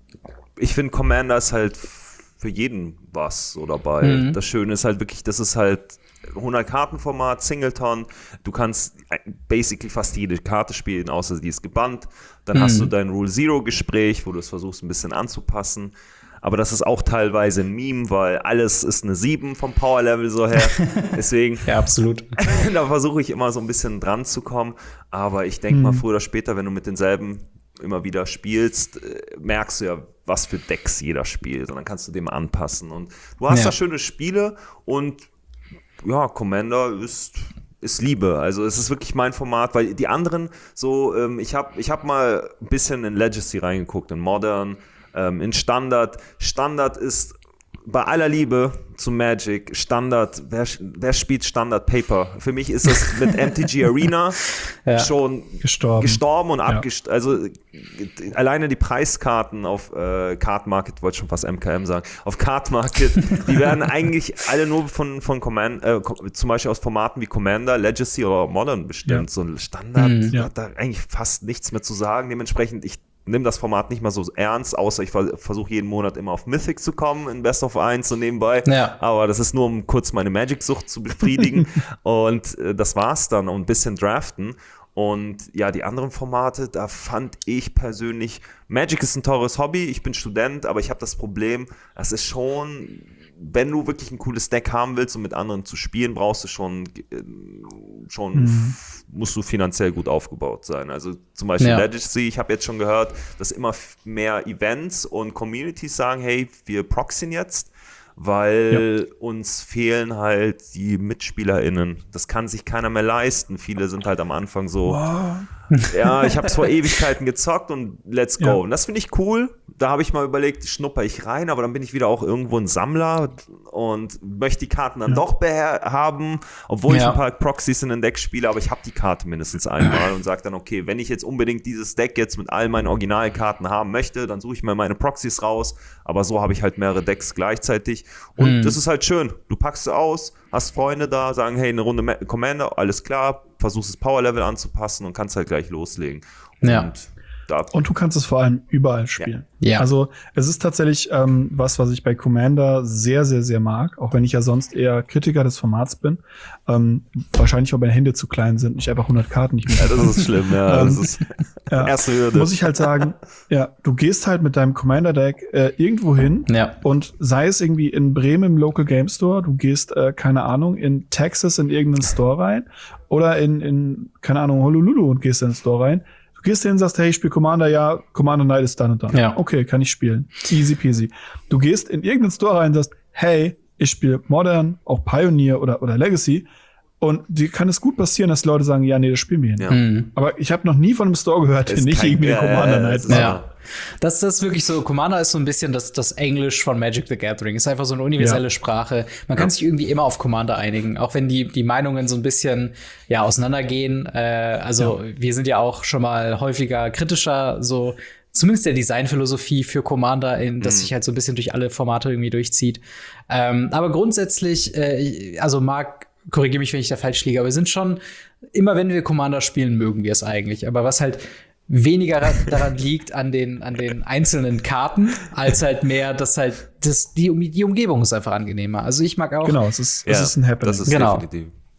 ich finde, Commander ist halt für jeden was so dabei. Mhm. Das Schöne ist halt wirklich, das ist halt hundert-Karten-Format, Singleton. Du kannst basically fast jede Karte spielen, außer die ist gebannt. Dann mhm. hast du dein Rule-Zero-Gespräch, wo du es versuchst, ein bisschen anzupassen. Aber das ist auch teilweise ein Meme, weil alles ist eine sieben vom Power-Level so her. Deswegen, ja, absolut. Da versuche ich immer so ein bisschen dran zu kommen. Aber ich denke mhm. mal, früher oder später, wenn du mit denselben immer wieder spielst, merkst du ja, was für Decks jeder spielt. Und dann kannst du dem anpassen. Und du hast ja. da schöne Spiele und ja, Commander ist, ist Liebe. Also es ist wirklich mein Format, weil die anderen so, ähm, ich habe ich hab mal ein bisschen in Legacy reingeguckt, in Modern, ähm, in Standard. Standard ist bei aller Liebe zu Magic, Standard, wer, wer spielt Standard Paper? Für mich ist das mit M T G Arena ja. schon gestorben, gestorben und ja. abgestorben. Also alleine die Preiskarten auf äh, Card Market, wollte schon fast M K M sagen, auf Card Market, die werden eigentlich alle nur von, von Command, äh, zum Beispiel aus Formaten wie Commander, Legacy oder Modern bestimmt. Ja. So ein Standard mhm, ja. hat da eigentlich fast nichts mehr zu sagen. Dementsprechend, ich nimm das Format nicht mal so ernst, außer ich versuche jeden Monat immer auf Mythic zu kommen, in Best of eins und nebenbei. Ja. Aber das ist nur, um kurz meine Magic-Sucht zu befriedigen. Und äh, das war's dann. Und ein bisschen draften. Und ja, die anderen Formate, da fand ich persönlich, Magic ist ein teures Hobby, ich bin Student, aber ich habe das Problem, das ist schon, wenn du wirklich ein cooles Deck haben willst, um mit anderen zu spielen, brauchst du schon, äh, schon mhm. musst du finanziell gut aufgebaut sein. Also zum Beispiel ja. Legacy, ich habe jetzt schon gehört, dass immer mehr Events und Communities sagen, hey, wir proxyen jetzt, weil ja. uns fehlen halt die MitspielerInnen. Das kann sich keiner mehr leisten. Viele sind halt am Anfang so, wow. ja, ich habe es vor Ewigkeiten gezockt und let's go. Ja. Und das finde ich cool. Da habe ich mal überlegt, schnupper ich rein, aber dann bin ich wieder auch irgendwo ein Sammler und möchte die Karten dann ja. doch beher- haben, obwohl ja. ich ein paar Proxys in den Deck spiele, aber ich habe die Karte mindestens einmal und sage dann, okay, wenn ich jetzt unbedingt dieses Deck jetzt mit all meinen Originalkarten haben möchte, dann suche ich mir meine Proxys raus, aber so habe ich halt mehrere Decks gleichzeitig und mhm. das ist halt schön. Du packst sie aus, hast Freunde da, sagen, hey, eine Runde Commander, alles klar, versuchst das Power-Level anzupassen und kannst halt gleich loslegen. Ja. Und da Und du kannst es vor allem überall spielen. Ja. Ja. Also es ist tatsächlich ähm, was, was ich bei Commander sehr, sehr, sehr mag, auch wenn ich ja sonst eher Kritiker des Formats bin. Ähm, wahrscheinlich, weil meine Hände zu klein sind, nicht einfach hundert Karten nicht mehr. Ja, das ist schlimm, ja. Das ist ja. erste Hürde. Muss ich halt sagen, ja, du gehst halt mit deinem Commander-Deck äh, irgendwo hin ja. und sei es irgendwie in Bremen im Local Game Store, du gehst, äh, keine Ahnung, in Texas in irgendeinen Store rein oder in, in keine Ahnung, Honolulu und gehst in den Store rein. Du gehst hin und sagst, hey, ich spiele Commander, ja, Commander Night ist dann und dann. Ja. Okay, kann ich spielen. Easy peasy. Du gehst in irgendeinen Store rein und sagst, hey, ich spiele Modern, auch Pioneer oder, oder Legacy. Und dir kann es gut passieren, dass Leute sagen, ja, nee, das spielen wir hin. Ja. Mhm. Aber ich habe noch nie von einem Store gehört, der nicht irgendwie ja, Commander Night ist. Ja. Das, das ist wirklich so, Commander ist so ein bisschen das, das Englisch von Magic the Gathering. Ist einfach so eine universelle ja. Sprache. Man kann ja. sich irgendwie immer auf Commander einigen, auch wenn die, die Meinungen so ein bisschen ja, auseinandergehen. Äh, also ja. wir sind ja auch schon mal häufiger kritischer, so zumindest der Designphilosophie für Commander, in, das mhm. sich halt so ein bisschen durch alle Formate irgendwie durchzieht. Ähm, aber grundsätzlich, äh, also Marc, korrigiere mich, wenn ich da falsch liege, aber wir sind schon, immer wenn wir Commander spielen, mögen wir es eigentlich. Aber was halt weniger daran liegt an den, an den einzelnen Karten, als halt mehr, dass halt das, die, die Umgebung ist einfach angenehmer. Also ich mag auch. Genau, es ist, ja, es ist ein Happening. Das ist genau. definitiv.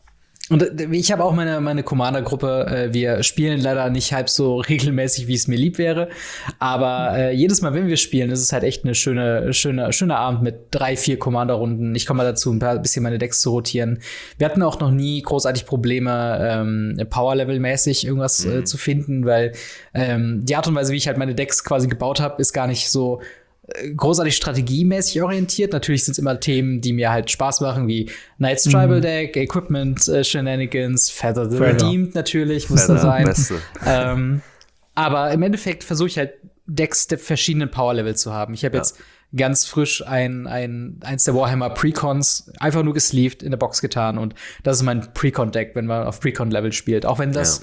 Und ich habe auch meine, meine Commander-Gruppe. Äh, wir spielen leider nicht halb so regelmäßig, wie es mir lieb wäre. Aber äh, jedes Mal, wenn wir spielen, ist es halt echt eine schöne, schöne, schöner Abend mit drei, vier Commander-Runden. Ich komme mal dazu, ein paar, bisschen meine Decks zu rotieren. Wir hatten auch noch nie großartig Probleme, ähm, Power-Level-mäßig irgendwas mhm. äh, zu finden, weil ähm, die Art und Weise, wie ich halt meine Decks quasi gebaut habe, ist gar nicht so großartig strategiemäßig orientiert. Natürlich sind es immer Themen, die mir halt Spaß machen, wie Knights Tribal mhm. Deck, Equipment äh, Shenanigans, Feather the Feather. Redeemed natürlich, muss Feather, da sein. Beste. Ähm, aber im Endeffekt versuche ich halt Decks der verschiedenen Power-Level zu haben. Ich habe Ja. jetzt ganz frisch ein, ein, eins der Warhammer Precons einfach nur gesleeved in der Box getan und das ist mein Precon-Deck, wenn man auf Precon-Level spielt. Auch wenn das Ja.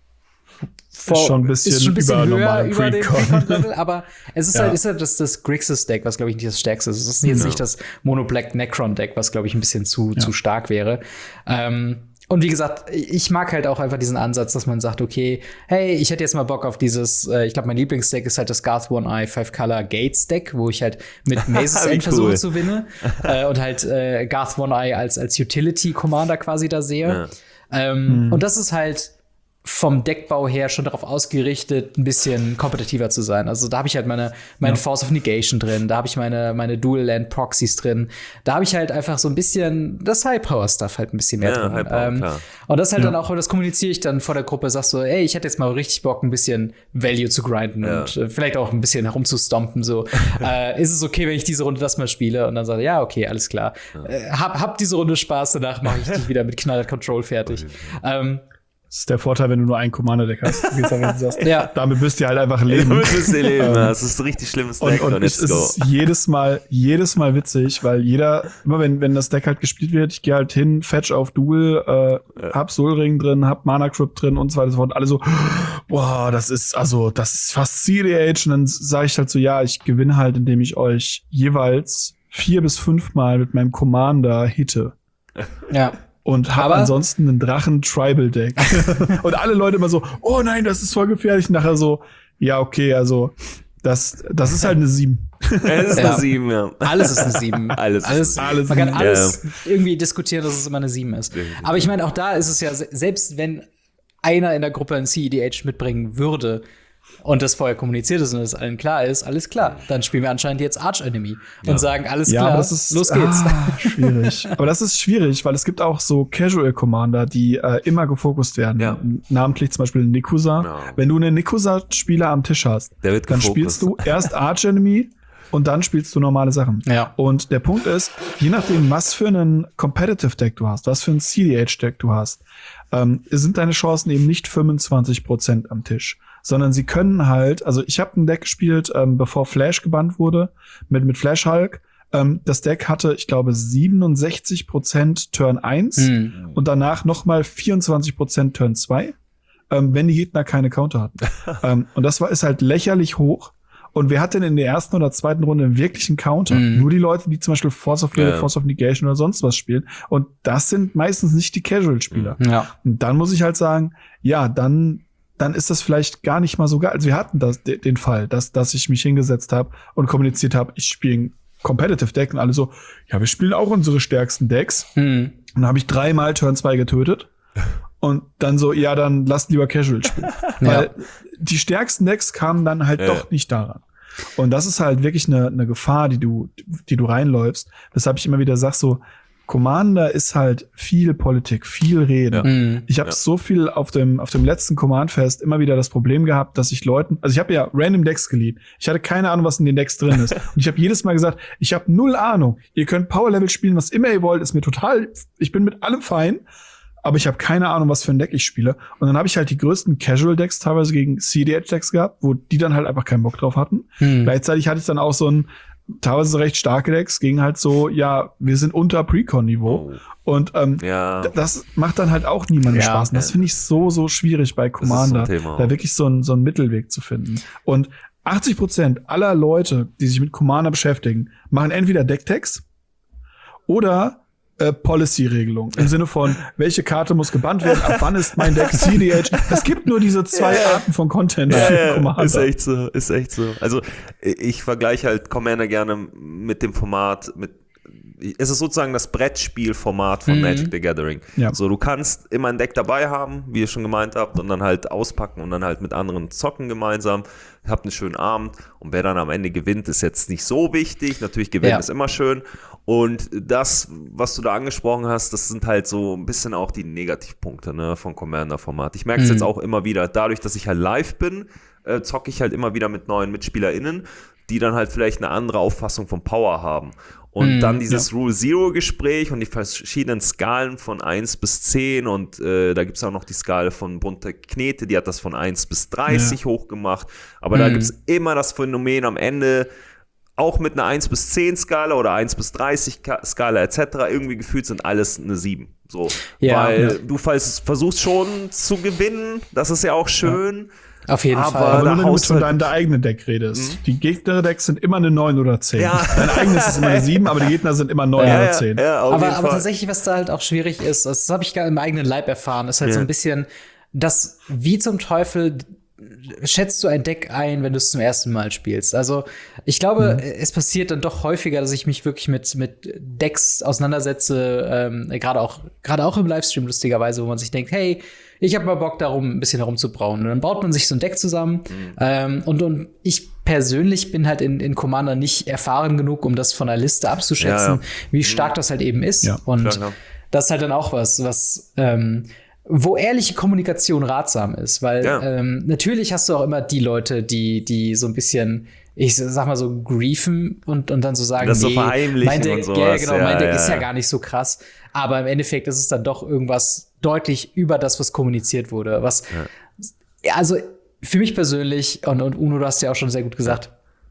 vor, Ist schon ein bisschen ist schon ein bisschen über höher normalen über dem Precon. Precon-Level, aber es ist Ja. halt, ist halt das, das Grixis-Deck, was, glaube ich, nicht das stärkste ist. Es ist jetzt Ja. nicht das Mono-Black Necron-Deck, was, glaube ich, ein bisschen zu, Ja. zu stark wäre. Ähm, und wie gesagt, ich mag halt auch einfach diesen Ansatz, dass man sagt, okay, hey, ich hätte jetzt mal Bock auf dieses, äh, ich glaube, mein Lieblingsdeck ist halt das Garth One-Eye Five-Color Gates-Deck, wo ich halt mit Maze's Wie End versuche cool. zu gewinnen äh, und halt äh, Garth One-Eye als, als Utility-Commander quasi da sehe. Ja. Ähm, Und das ist halt vom Deckbau her schon darauf ausgerichtet, ein bisschen kompetitiver zu sein. Also da habe ich halt meine, meine Ja. Force of Negation drin, da habe ich meine, meine Dual-Land-Proxies drin. Da habe ich halt einfach so ein bisschen das High-Power-Stuff halt ein bisschen mehr Ja, drin. High-Power, ähm, klar. und das halt Ja. dann auch, das kommuniziere ich dann vor der Gruppe, sag so, ey, ich hätte jetzt mal richtig Bock, ein bisschen Value zu grinden Ja. und äh, vielleicht auch ein bisschen herumzustompen. So, äh, ist es okay, wenn ich diese Runde das mal spiele? Und dann sage ich, ja, okay, alles klar. Äh, hab, hab diese Runde Spaß, danach mache ich dich wieder mit Knallhart Control fertig. ähm, Das ist der Vorteil, wenn du nur ein Commander-Deck hast. Du gehst einfach und sagst, Ja. damit müsst ihr halt einfach Du leben. müsstest ihr leben, Ähm, ja. Das ist ein richtig schlimmes Und, Deck. und Und ich, let's es go. ist jedes Mal, jedes Mal witzig, weil jeder, immer wenn, wenn das Deck halt gespielt wird, ich gehe halt hin, fetch auf Duel, äh, hab Soul Ring drin, hab Mana Crypt drin und so weiter und so fort. Und alle so, boah, das ist, also, das ist fast C D H. Und dann sage ich halt so, ja, ich gewinne halt, indem ich euch jeweils vier bis fünfmal mit meinem Commander hitte. ja. Und hab Aber- ansonsten einen Drachen-Tribal-Deck. Und alle Leute immer so, oh nein, das ist voll gefährlich. Und nachher so, ja, okay, also, das, das ist halt eine sieben. Es ist Ja. eine sieben, ja. Alles ist eine sieben. Alles ist alles, eine sieben. man kann Alles- alles irgendwie diskutieren, dass es immer eine sieben ist. Aber ich meine, auch da ist es ja, se- selbst wenn einer in der Gruppe ein C E D H mitbringen würde und das vorher kommuniziert ist und es allen klar ist, alles klar, dann spielen wir anscheinend jetzt Arch Enemy und sagen, alles Ja, klar, aber das ist los geht's. Ah, schwierig. Aber das ist schwierig, weil es gibt auch so Casual Commander, die äh, immer gefokust werden. Ja. Namentlich zum Beispiel Nikusa. Ja. Wenn du einen Nikusa-Spieler am Tisch hast, Der wird dann gefokust. spielst du erst Arch Enemy und dann spielst du normale Sachen. Ja. Und der Punkt ist, je nachdem, was für einen Competitive Deck du hast, was für ein C D H-Deck du hast, ähm, sind deine Chancen eben nicht fünfundzwanzig Prozent am Tisch, sondern sie können halt, also ich habe ein Deck gespielt, ähm, bevor Flash gebannt wurde, mit, mit Flash Hulk. Ähm, das Deck hatte, ich glaube, siebenundsechzig Prozent Turn eins Hm. und danach nochmal vierundzwanzig Prozent Turn zwei, ähm, wenn die Gegner keine Counter hatten. ähm, und das war, ist halt lächerlich hoch. Und wer hat denn in der ersten oder zweiten Runde einen wirklichen Counter? Mhm. Nur die Leute, die zum Beispiel Force of Will, Ja. Force of Negation oder sonst was spielen. Und das sind meistens nicht die Casual-Spieler. Ja. Und dann muss ich halt sagen, ja, dann, dann ist das vielleicht gar nicht mal so geil. Also wir hatten das, de- den Fall, dass, dass ich mich hingesetzt habe und kommuniziert habe, ich spiele ein Competitive Deck und alle so, ja, wir spielen auch unsere stärksten Decks. Hm. Und dann habe ich dreimal Turn zwei getötet. Und dann so, ja, dann lasst lieber Casual spielen. Weil die stärksten Decks kamen dann halt Ja. doch nicht daran. Und das ist halt wirklich eine, eine Gefahr, die du, die du reinläufst. Weshalb ich immer wieder sag, so, Commander ist halt viel Politik, viel Reden. Ja. Hm. Ich habe Ja. so viel auf dem auf dem letzten Command-Fest immer wieder das Problem gehabt, dass ich Leuten, also ich habe ja random Decks geliehen. Ich hatte keine Ahnung, was in den Decks drin ist. Und ich habe jedes Mal gesagt, ich habe null Ahnung. Ihr könnt Power-Level spielen, was immer ihr wollt, ist mir total, ich bin mit allem fein. Aber ich habe keine Ahnung, was für ein Deck ich spiele. Und dann habe ich halt die größten Casual-Decks teilweise gegen C D H-Decks gehabt, wo die dann halt einfach keinen Bock drauf hatten. Hm. Gleichzeitig hatte ich dann auch so ein teilweise recht starke Decks gegen halt so, ja, wir sind unter Precon-Niveau. Oh. Und ähm, Ja. d- das macht dann halt auch niemandem Ja, Spaß. Und das ja. finde ich so, so schwierig bei Commander, so ein Thema. da wirklich so, ein, so einen Mittelweg zu finden. Und achtzig Prozent aller Leute, die sich mit Commander beschäftigen, machen entweder Decktext oder äh, Policy-Regelung. Im Sinne von, welche Karte muss gebannt werden, ab wann ist mein Deck C D H. Es gibt nur diese zwei Ja. Arten von Content Ja, für ja, Commander. ist echt so, ist echt so. Also ich vergleiche halt Commander gerne mit dem Format, mit es ist sozusagen das Brettspielformat von mhm. Magic the Gathering. Ja. So, du kannst immer ein Deck dabei haben, wie ihr schon gemeint habt, und dann halt auspacken und dann halt mit anderen zocken gemeinsam. Habt einen schönen Abend und wer dann am Ende gewinnt, ist jetzt nicht so wichtig. Natürlich gewinnen ja. ist immer schön. Und das, was du da angesprochen hast, das sind halt so ein bisschen auch die Negativpunkte, ne, vom Commander-Format. Ich merke es mhm. jetzt auch immer wieder, dadurch, dass ich halt live bin, äh, zocke ich halt immer wieder mit neuen MitspielerInnen, die dann halt vielleicht eine andere Auffassung vom Power haben. Und mm, dann dieses ja. Rule-Zero-Gespräch und die verschiedenen Skalen von eins bis zehn und äh, da gibt es auch noch die Skala von Bunte Knete, die hat das von eins bis dreißig ja. hochgemacht. Aber mm. da gibt es immer das Phänomen am Ende, auch mit einer eins bis zehn Skala oder eins bis dreißig Skala et cetera, irgendwie gefühlt sind alles eine sieben. So. Ja, Weil ja. du versuchst schon zu gewinnen, das ist ja auch schön. Ja. Auf jeden aber Fall. Aber da nur wenn du haust von halt- deinem de eigenen Deck redest. Mhm. Die Gegner-Decks sind immer eine neun oder zehn. Ja. Dein eigenes ist immer eine sieben, aber die Gegner sind immer neun ja, oder ja, zehn. ja, auf aber, jeden aber Fall. tatsächlich, was da halt auch schwierig ist, das habe ich gar im eigenen Leib erfahren, ist halt Ja. so ein bisschen, dass wie zum Teufel schätzt du ein Deck ein, wenn du es zum ersten Mal spielst? Also ich glaube, mhm. es passiert dann doch häufiger, dass ich mich wirklich mit, mit Decks auseinandersetze, ähm, gerade auch, gerade auch im Livestream lustigerweise, wo man sich denkt, hey, ich habe mal Bock darum, ein bisschen herumzubrauen. Und dann baut man sich so ein Deck zusammen. Mhm. Ähm, und, und ich persönlich bin halt in, in Commander nicht erfahren genug, um das von der Liste abzuschätzen, Ja, ja. wie stark mhm. das halt eben ist. Ja, und klar, klar. das ist halt dann auch was, was ähm, wo ehrliche Kommunikation ratsam ist. Weil Ja. ähm, natürlich hast du auch immer die Leute, die, die so ein bisschen, ich sag mal so, griefen und, und dann so sagen, Das so nee, verheimlichen mein Deck, und sowas. ja, genau, Ja, mein Deck ja, ist ja ja. gar nicht so krass. Aber im Endeffekt ist es dann doch irgendwas deutlich über das, was kommuniziert wurde. Was, ja. also für mich persönlich, und, und Uno, du hast ja auch schon sehr gut gesagt,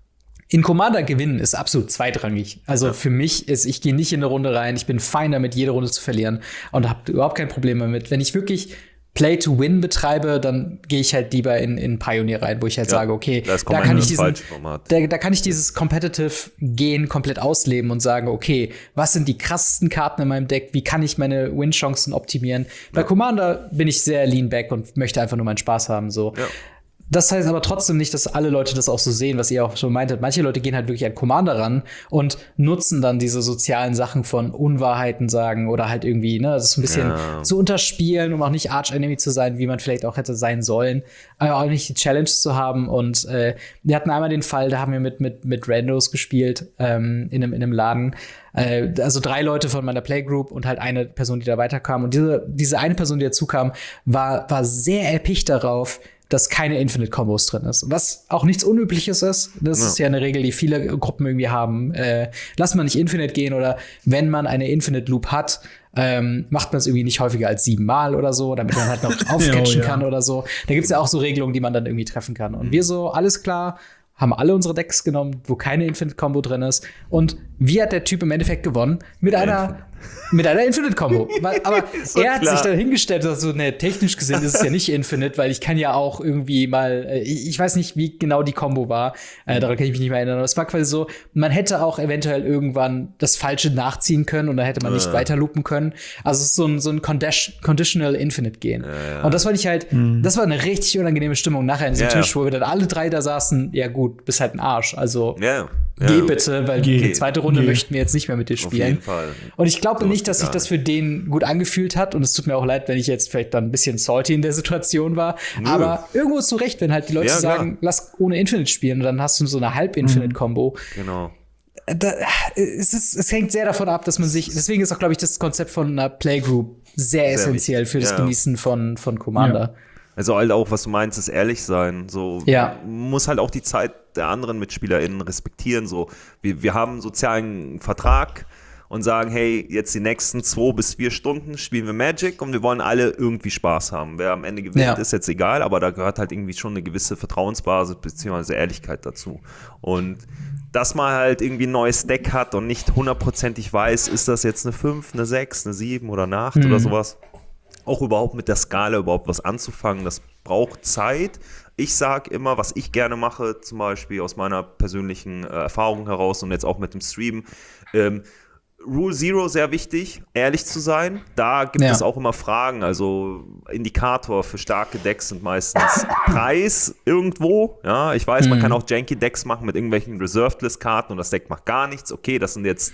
in Commander gewinnen ist absolut zweitrangig. Also ja. für mich ist, ich gehe nicht in eine Runde rein, ich bin fein damit, jede Runde zu verlieren und habe überhaupt kein Problem damit. Wenn ich wirklich Play to Win betreibe, dann gehe ich halt lieber in, in Pioneer rein, wo ich halt ja, sage, okay, da kann ich diesen, da, da kann ich dieses Competitive Gehen komplett ausleben und sagen, okay, was sind die krassesten Karten in meinem Deck? Wie kann ich meine Win-Chancen optimieren? Ja. Bei Commander bin ich sehr lean back und möchte einfach nur meinen Spaß haben, so. Ja. Das heißt aber trotzdem nicht, dass alle Leute das auch so sehen, was ihr auch schon meintet. Manche Leute gehen halt wirklich an Commander ran und nutzen dann diese sozialen Sachen von Unwahrheiten sagen oder halt irgendwie, ne, das ist ein bisschen ja. zu unterspielen, um auch nicht Arch-Enemy zu sein, wie man vielleicht auch hätte sein sollen, aber auch nicht die Challenge zu haben. Und äh, wir hatten einmal den Fall, da haben wir mit, mit, mit Randos gespielt, ähm, in einem, in einem Laden. Äh, also drei Leute von meiner Playgroup und halt eine Person, die da weiterkam. Und diese, diese eine Person, die dazu kam, war, war sehr erpicht darauf, dass keine Infinite-Kombos drin ist. Was auch nichts Unübliches ist. Das ja. ist ja eine Regel, die viele Gruppen irgendwie haben. Äh, lass man nicht Infinite gehen oder wenn man eine Infinite-Loop hat, ähm, macht man es irgendwie nicht häufiger als siebenmal oder so, damit man halt noch aufcatchen ja, ja. kann oder so. Da gibt's ja auch so Regelungen, die man dann irgendwie treffen kann. Und mhm. wir so, alles klar, haben alle unsere Decks genommen, wo keine Infinite-Combo drin ist. Und wie hat der Typ im Endeffekt gewonnen? Mit einer mit einer Infinite-Combo. Aber so er hat klar. sich dann hingestellt, dass so, ne, technisch gesehen ist es ja nicht Infinite, weil ich kann ja auch irgendwie mal, äh, ich weiß nicht, wie genau die Combo war, äh, daran kann ich mich nicht mehr erinnern, aber es war quasi so, man hätte auch eventuell irgendwann das Falsche nachziehen können und dann hätte man nicht äh. weiter loopen können. Also es ist so ein, so ein Condi- Conditional Infinite gehen. Äh, ja. Und das fand ich halt, mhm. das war eine richtig unangenehme Stimmung nachher in diesem ja, Tisch, wo wir dann alle drei da saßen, ja gut, bist halt ein Arsch, also ja. geh ja. bitte, weil Geh. die zweite Runde Geh. möchten wir jetzt nicht mehr mit dir spielen. Auf jeden Fall. Und ich glaube so nicht, dass sich das für den gut angefühlt hat. Und es tut mir auch leid, wenn ich jetzt vielleicht dann ein bisschen salty in der Situation war. Nö. Aber irgendwo ist zu Recht, wenn halt die Leute ja, sagen, lass ohne Infinite spielen und dann hast du so eine Halb-Infinite-Combo. Genau. Da, es, ist, es hängt sehr davon ab, dass man sich, deswegen ist auch, glaube ich, das Konzept von einer Playgroup sehr, sehr essentiell für das ja. Genießen von, von Commander. Ja. Also halt auch, was du meinst, ist ehrlich sein. So, ja. muss halt auch die Zeit der anderen MitspielerInnen respektieren. So, wir, wir haben einen sozialen Vertrag und sagen, hey, jetzt die nächsten zwei bis vier Stunden spielen wir Magic und wir wollen alle irgendwie Spaß haben. Wer am Ende gewinnt, ja. ist jetzt egal, aber da gehört halt irgendwie schon eine gewisse Vertrauensbasis bzw. Ehrlichkeit dazu. Und dass man halt irgendwie ein neues Deck hat und nicht hundertprozentig weiß, ist das jetzt eine fünf, eine sechs, eine sieben oder eine acht mhm. oder sowas. Auch überhaupt mit der Skala überhaupt was anzufangen, das braucht Zeit. Ich sage immer, was ich gerne mache, zum Beispiel aus meiner persönlichen äh, Erfahrung heraus und jetzt auch mit dem Stream, ähm, Rule Zero sehr wichtig, ehrlich zu sein. Da gibt ja. es auch immer Fragen. Also Indikator für starke Decks sind meistens Preis irgendwo. Ja, ich weiß, mhm. man kann auch Janky Decks machen mit irgendwelchen Reserved-List-Karten und das Deck macht gar nichts. Okay, das sind jetzt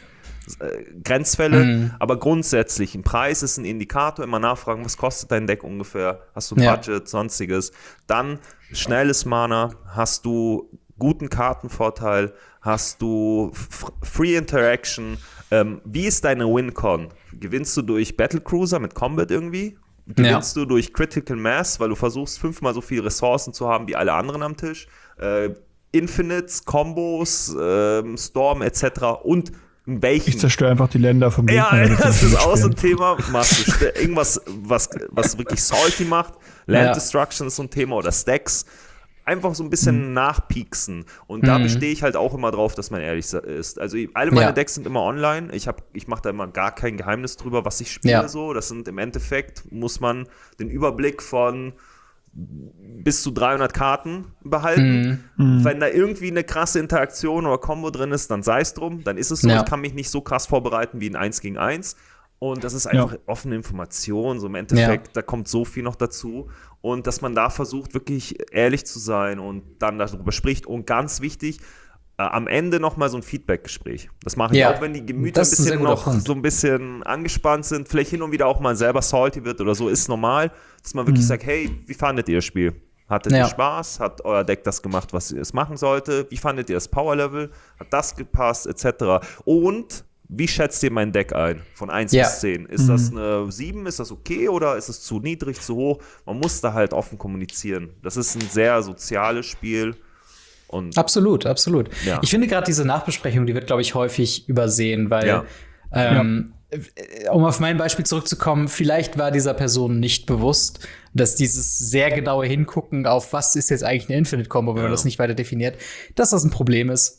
äh, Grenzfälle, Mhm. aber grundsätzlich, ein Preis ist ein Indikator, immer nachfragen, was kostet dein Deck ungefähr, hast du ein Ja. Budget, sonstiges, dann schnelles Mana, hast du guten Kartenvorteil, hast du F- Free Interaction, ähm, wie ist deine Win-Con? Gewinnst du durch Battlecruiser mit Combat irgendwie? Gewinnst du durch Critical Mass, weil du versuchst, fünfmal so viele Ressourcen zu haben wie alle anderen am Tisch? Äh, Infinites, Combos, ähm, Storm et cetera. Und in welchen? Ich zerstöre einfach die Länder vom Gegner. Ja, damit sie das nicht ist auch so ein spielen. Thema. Machst du st- irgendwas, was, was wirklich salty macht. Land Ja. Destruction ist so ein Thema oder Stacks. Einfach so ein bisschen nachpieksen. Und da Mhm. bestehe ich halt auch immer drauf, dass man ehrlich ist. Also alle meine Ja. Decks sind immer online. Ich, hab- ich mache da immer gar kein Geheimnis drüber, was ich spiele. Ja. So. Das sind im Endeffekt, muss man den Überblick von bis zu dreihundert Karten behalten. Mhm. Wenn da irgendwie eine krasse Interaktion oder Combo drin ist, dann sei es drum. Dann ist es so. Ja. Ich kann mich nicht so krass vorbereiten wie ein eins gegen eins. Und das ist einfach offene Information. So im Endeffekt, Ja. da kommt so viel noch dazu. Und dass man da versucht, wirklich ehrlich zu sein und dann darüber spricht. Und ganz wichtig, äh, am Ende nochmal so ein Feedback-Gespräch. Das mache ich Ja. auch, wenn die Gemüter ein Das ist ein sehr bisschen guter noch Punkt. so ein bisschen angespannt sind. Vielleicht hin und wieder auch mal selber salty wird oder so, ist normal. Dass man wirklich sagt, hey, wie fandet ihr das Spiel? Hattet Ja. ihr Spaß? Hat euer Deck das gemacht, was es machen sollte? Wie fandet ihr das Power-Level? Hat das gepasst? Etc. Und wie schätzt ihr mein Deck ein? Von eins Ja. bis zehn. Ist das eine sieben? Ist das okay oder ist es zu niedrig, zu hoch? Man muss da halt offen kommunizieren. Das ist ein sehr soziales Spiel. Und Absolut, absolut. Ja. Ich finde gerade diese Nachbesprechung, die wird, glaube ich, häufig übersehen, weil, Ja. ähm, äh, um auf mein Beispiel zurückzukommen, vielleicht war dieser Person nicht bewusst, dass dieses sehr genaue Hingucken auf, was ist jetzt eigentlich eine Infinite-Combo, wenn man Ja. das nicht weiter definiert, dass das ein Problem ist.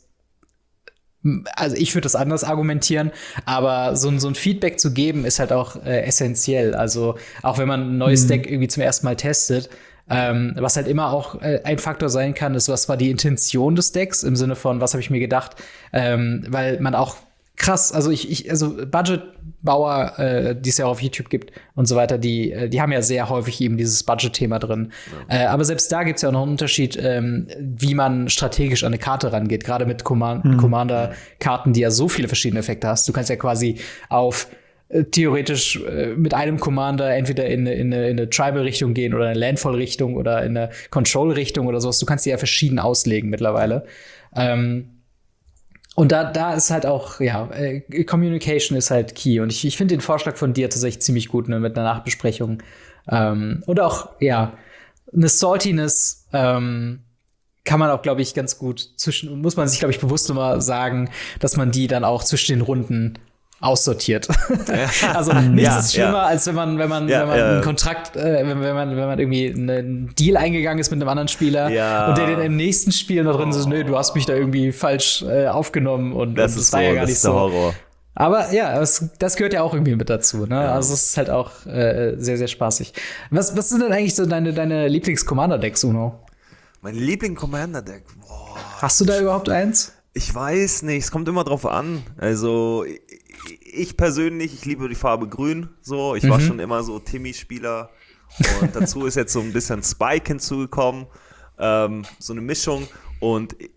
Also ich würde das anders argumentieren, aber so, ein- so ein Feedback zu geben ist halt auch äh, essentiell. Also auch wenn man ein neues Deck irgendwie zum ersten Mal testet, ähm, was halt immer auch äh, ein Faktor sein kann, ist, was war die Intention des Decks im Sinne von, was habe ich mir gedacht, ähm, weil man auch krass, also ich, ich also Budgetbauer, äh, die es ja auch auf YouTube gibt und so weiter, die, äh, die haben ja sehr häufig eben dieses Budget-Thema drin. Äh, aber selbst da gibt es ja auch noch einen Unterschied, ähm, wie man strategisch an eine Karte rangeht, gerade mit Command- Commander-Karten, die ja so viele verschiedene Effekte hast. Du kannst ja quasi auf äh, theoretisch äh, mit einem Commander entweder in, eine- in, eine- in eine Tribal-Richtung gehen oder eine Landfall-Richtung oder in eine Control-Richtung oder sowas. Du kannst die ja verschieden auslegen mittlerweile. Ähm, Und da, da ist halt auch, ja, äh, Communication ist halt key. Und ich, ich finde den Vorschlag von dir tatsächlich ziemlich gut, ne, mit einer Nachbesprechung. Ähm, und auch, ja, eine Saltiness ähm, kann man auch, glaube ich, ganz gut zwischen, muss man sich, glaube ich, bewusst immer sagen, dass man die dann auch zwischen den Runden aussortiert. Also nichts Ja, ist schlimmer, ja. als wenn man, wenn man, Ja, wenn man ja. einen Kontrakt, äh, wenn, wenn man, wenn man irgendwie einen Deal eingegangen ist mit einem anderen Spieler Ja. und der den im nächsten Spiel noch drin ist, nö, du hast mich da irgendwie falsch äh, aufgenommen und das und ist war so, ja gar das nicht ist der so. Horror. Aber ja, das, das gehört ja auch irgendwie mit dazu, ne? Also es ist halt auch äh, sehr, sehr spaßig. Was, was sind denn eigentlich so deine, deine Lieblings-Commander-Decks, Uno? Mein Liebling-Commander-Deck. Boah. Hast du da überhaupt eins? Ich weiß nicht, es kommt immer drauf an. Also ich- ich persönlich, ich liebe die Farbe Grün. So, ich war schon immer so Timmy-Spieler und dazu ist jetzt so ein bisschen Spike hinzugekommen, ähm, so eine Mischung. Und ich,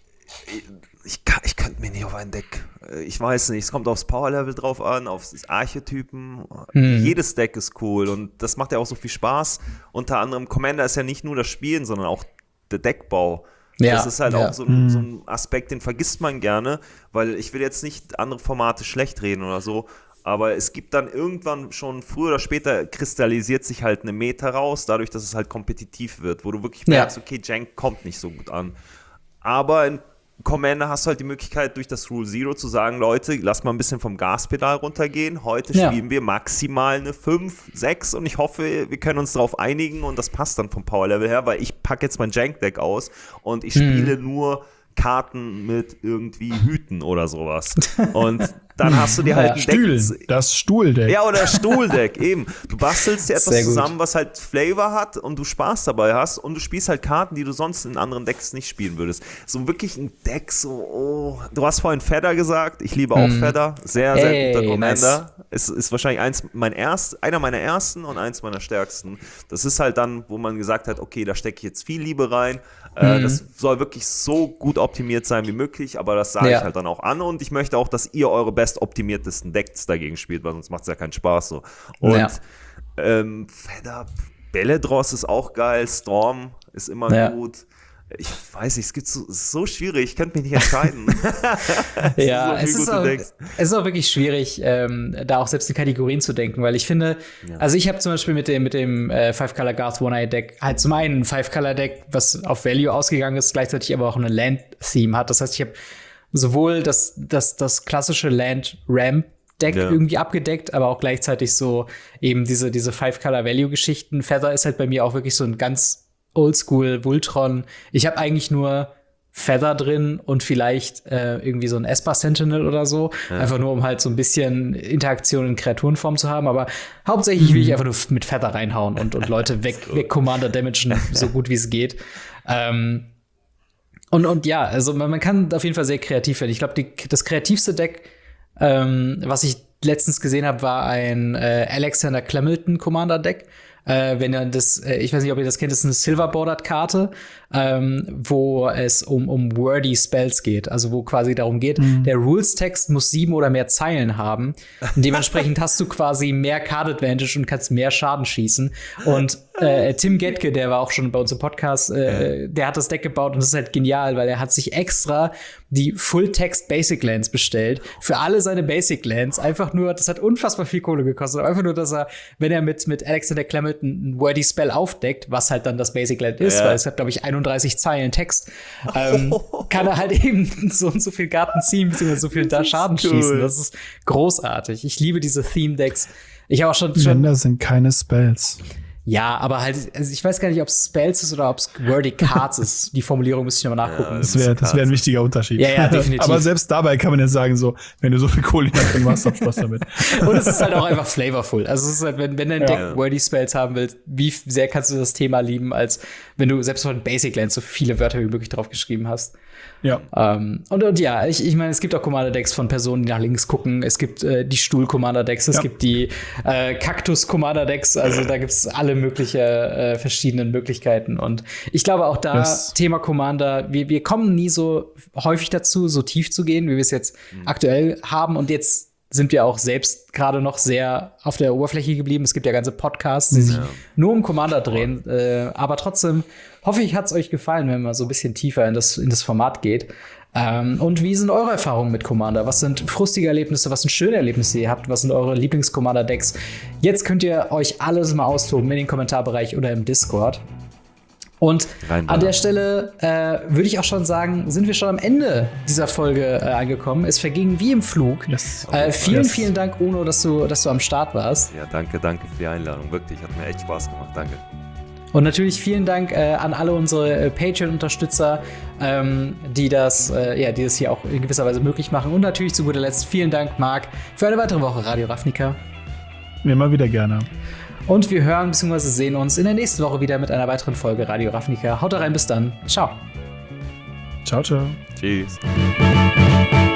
ich, kann- ich könnte mir nicht auf ein Deck. äh, Ich weiß nicht, es kommt aufs Power-Level drauf an, aufs Archetypen. Jedes Deck ist cool und das macht ja auch so viel Spaß. Unter anderem Commander ist ja nicht nur das Spielen, sondern auch der Deckbau. Ja, Das ist halt ja. auch so ein, so ein Aspekt, den vergisst man gerne, weil ich will jetzt nicht andere Formate schlecht reden oder so, aber es gibt dann irgendwann schon, früher oder später kristallisiert sich halt eine Meta raus, dadurch, dass es halt kompetitiv wird, wo du wirklich Ja. merkst, okay, Jank kommt nicht so gut an. Aber in Commander hast du halt die Möglichkeit, durch das Rule Zero zu sagen, Leute, lass mal ein bisschen vom Gaspedal runtergehen. Heute Ja. spielen wir maximal eine fünf, sechs und ich hoffe, wir können uns darauf einigen und das passt dann vom Power-Level her, weil ich packe jetzt mein Jank-Deck aus und ich spiele nur Karten mit irgendwie Hüten oder sowas. Und dann hast du dir halt Ja. ein Stühlen, Deck. das Stuhldeck. Ja, oder Stuhldeck, eben. Du bastelst dir etwas Sehr gut. zusammen, was halt Flavor hat und du Spaß dabei hast und du spielst halt Karten, die du sonst in anderen Decks nicht spielen würdest. So wirklich ein Deck, so, oh. Du hast vorhin Fedder gesagt, ich liebe auch Fedder. Sehr, sehr Ey, guter Commander. ist, ist wahrscheinlich eins mein erst, einer meiner ersten und eins meiner stärksten. Das ist halt dann, wo man gesagt hat, okay, da stecke ich jetzt viel Liebe rein. Äh, mhm. Das soll wirklich so gut optimiert sein wie möglich, aber das sage ja. ich halt dann auch an und ich möchte auch, dass ihr eure bestoptimiertesten Decks dagegen spielt, weil sonst macht es ja keinen Spaß so. Und ja. ähm, Fedder, Beledross ist auch geil, Storm ist immer ja. gut. Ich weiß nicht, es gibt so, so schwierig, ich könnte mich nicht entscheiden. ja, so es, ist auch, es ist auch wirklich schwierig, ähm, da auch selbst in Kategorien zu denken, weil ich finde, ja. also ich habe zum Beispiel mit dem, mit dem äh, Five-Color-Garth One-Eye-Deck halt zum einen ein Five-Color-Deck, was auf Value ausgegangen ist, gleichzeitig aber auch eine Land-Theme hat. Das heißt, ich habe sowohl das, das, das klassische Land-Ramp-Deck ja. irgendwie abgedeckt, aber auch gleichzeitig so eben diese, diese Five-Color-Value-Geschichten. Feather ist halt bei mir auch wirklich so ein ganz Oldschool Voltron. Ich habe eigentlich nur Feather drin und vielleicht äh, irgendwie so ein Esper Sentinel oder so. Ja. Einfach nur, um halt so ein bisschen Interaktion in Kreaturenform zu haben. Aber hauptsächlich will ich einfach nur mit Feather reinhauen und, und Leute weg, weg Commander damagen, so gut wie es geht. Ähm, und, und ja, also man, man kann auf jeden Fall sehr kreativ werden. Ich glaube, das kreativste Deck, ähm, was ich letztens gesehen habe, war ein äh, Alexander Clemilton Commander Deck. Äh, wenn ihr das, äh, ich weiß nicht, ob ihr das kennt, das ist eine Silver-Bordered-Karte, ähm, wo es um, um wordy Spells geht. Also wo quasi darum geht, mhm. der Rules-Text muss sieben oder mehr Zeilen haben. Und dementsprechend hast du quasi mehr Card-Advantage und kannst mehr Schaden schießen. Und äh, Tim Gettke, der war auch schon bei uns im Podcast, äh, der hat das Deck gebaut und das ist halt genial, weil er hat sich extra die Full-Text Basic Lands bestellt. Für alle seine Basic Lands. Einfach nur, das hat unfassbar viel Kohle gekostet. Einfach nur, dass er, wenn er mit, mit Alexander Clement ein wordy Spell aufdeckt, was halt dann das Basic Land ist, ja. weil es hat, glaube ich, einunddreißig Zeilen Text, ähm, oh. kann er halt eben so und so viel Garten ziehen, beziehungsweise so viel da Schaden cool. schießen. Das ist großartig. Ich liebe diese Theme-Decks. Ich habe auch schon, schon Länder sind keine Spells. Ja, aber halt, also ich weiß gar nicht, ob es Spells ist oder ob es wordy Cards ist. Die Formulierung müsste ich nochmal nachgucken. Ja, das wäre das wär ein wichtiger Unterschied. Ja, ja, definitiv. Aber selbst dabei kann man jetzt sagen, so, wenn du so viel Kohle hast, dann machst du Spaß damit. Und es ist halt auch einfach flavorful. Also es ist halt, wenn, wenn dein ja. Deck wordy Spells haben willst, wie sehr kannst du das Thema lieben, als wenn du selbst von Basic Lands so viele Wörter wie möglich drauf geschrieben hast. Ja. Ähm, und, und ja, ich, ich meine, es gibt auch Commander-Decks von Personen, die nach links gucken. Es gibt äh, die Stuhl-Commander-Decks, es ja. gibt die äh, Kaktus-Commander-Decks. Also da gibt es alle möglichen äh, verschiedenen Möglichkeiten. Und ich glaube auch da, yes. Thema Commander, wir, wir kommen nie so häufig dazu, so tief zu gehen, wie wir es jetzt mhm. aktuell haben. Und jetzt sind wir auch selbst gerade noch sehr auf der Oberfläche geblieben. Es gibt ja ganze Podcasts, die ja. sich nur um Commander drehen. Äh, aber trotzdem hoffe ich, hat es euch gefallen, wenn man so ein bisschen tiefer in das, in das Format geht. Ähm, und wie sind eure Erfahrungen mit Commander? Was sind frustige Erlebnisse? Was sind schöne Erlebnisse, die ihr habt? Was sind eure Lieblings-Commander-Decks? Jetzt könnt ihr euch alles mal austoben in den Kommentarbereich oder im Discord. Und Rein an der Stelle äh, würde ich auch schon sagen, sind wir schon am Ende dieser Folge äh, angekommen. Es verging wie im Flug. Yes. Äh, vielen, yes. vielen Dank, Uno, dass du, dass du am Start warst. Ja, danke, danke für die Einladung. Wirklich, hat mir echt Spaß gemacht. Danke. Und natürlich vielen Dank äh, an alle unsere äh, Patreon-Unterstützer, ähm, die das, äh, ja, die das hier auch in gewisser Weise möglich machen. Und natürlich zu guter Letzt vielen Dank, Marc, für eine weitere Woche Radio Ravnica. Immer wieder gerne. Und wir hören bzw. sehen uns in der nächsten Woche wieder mit einer weiteren Folge Radio Ravnica. Haut rein, bis dann. Ciao. Ciao, ciao. Tschüss.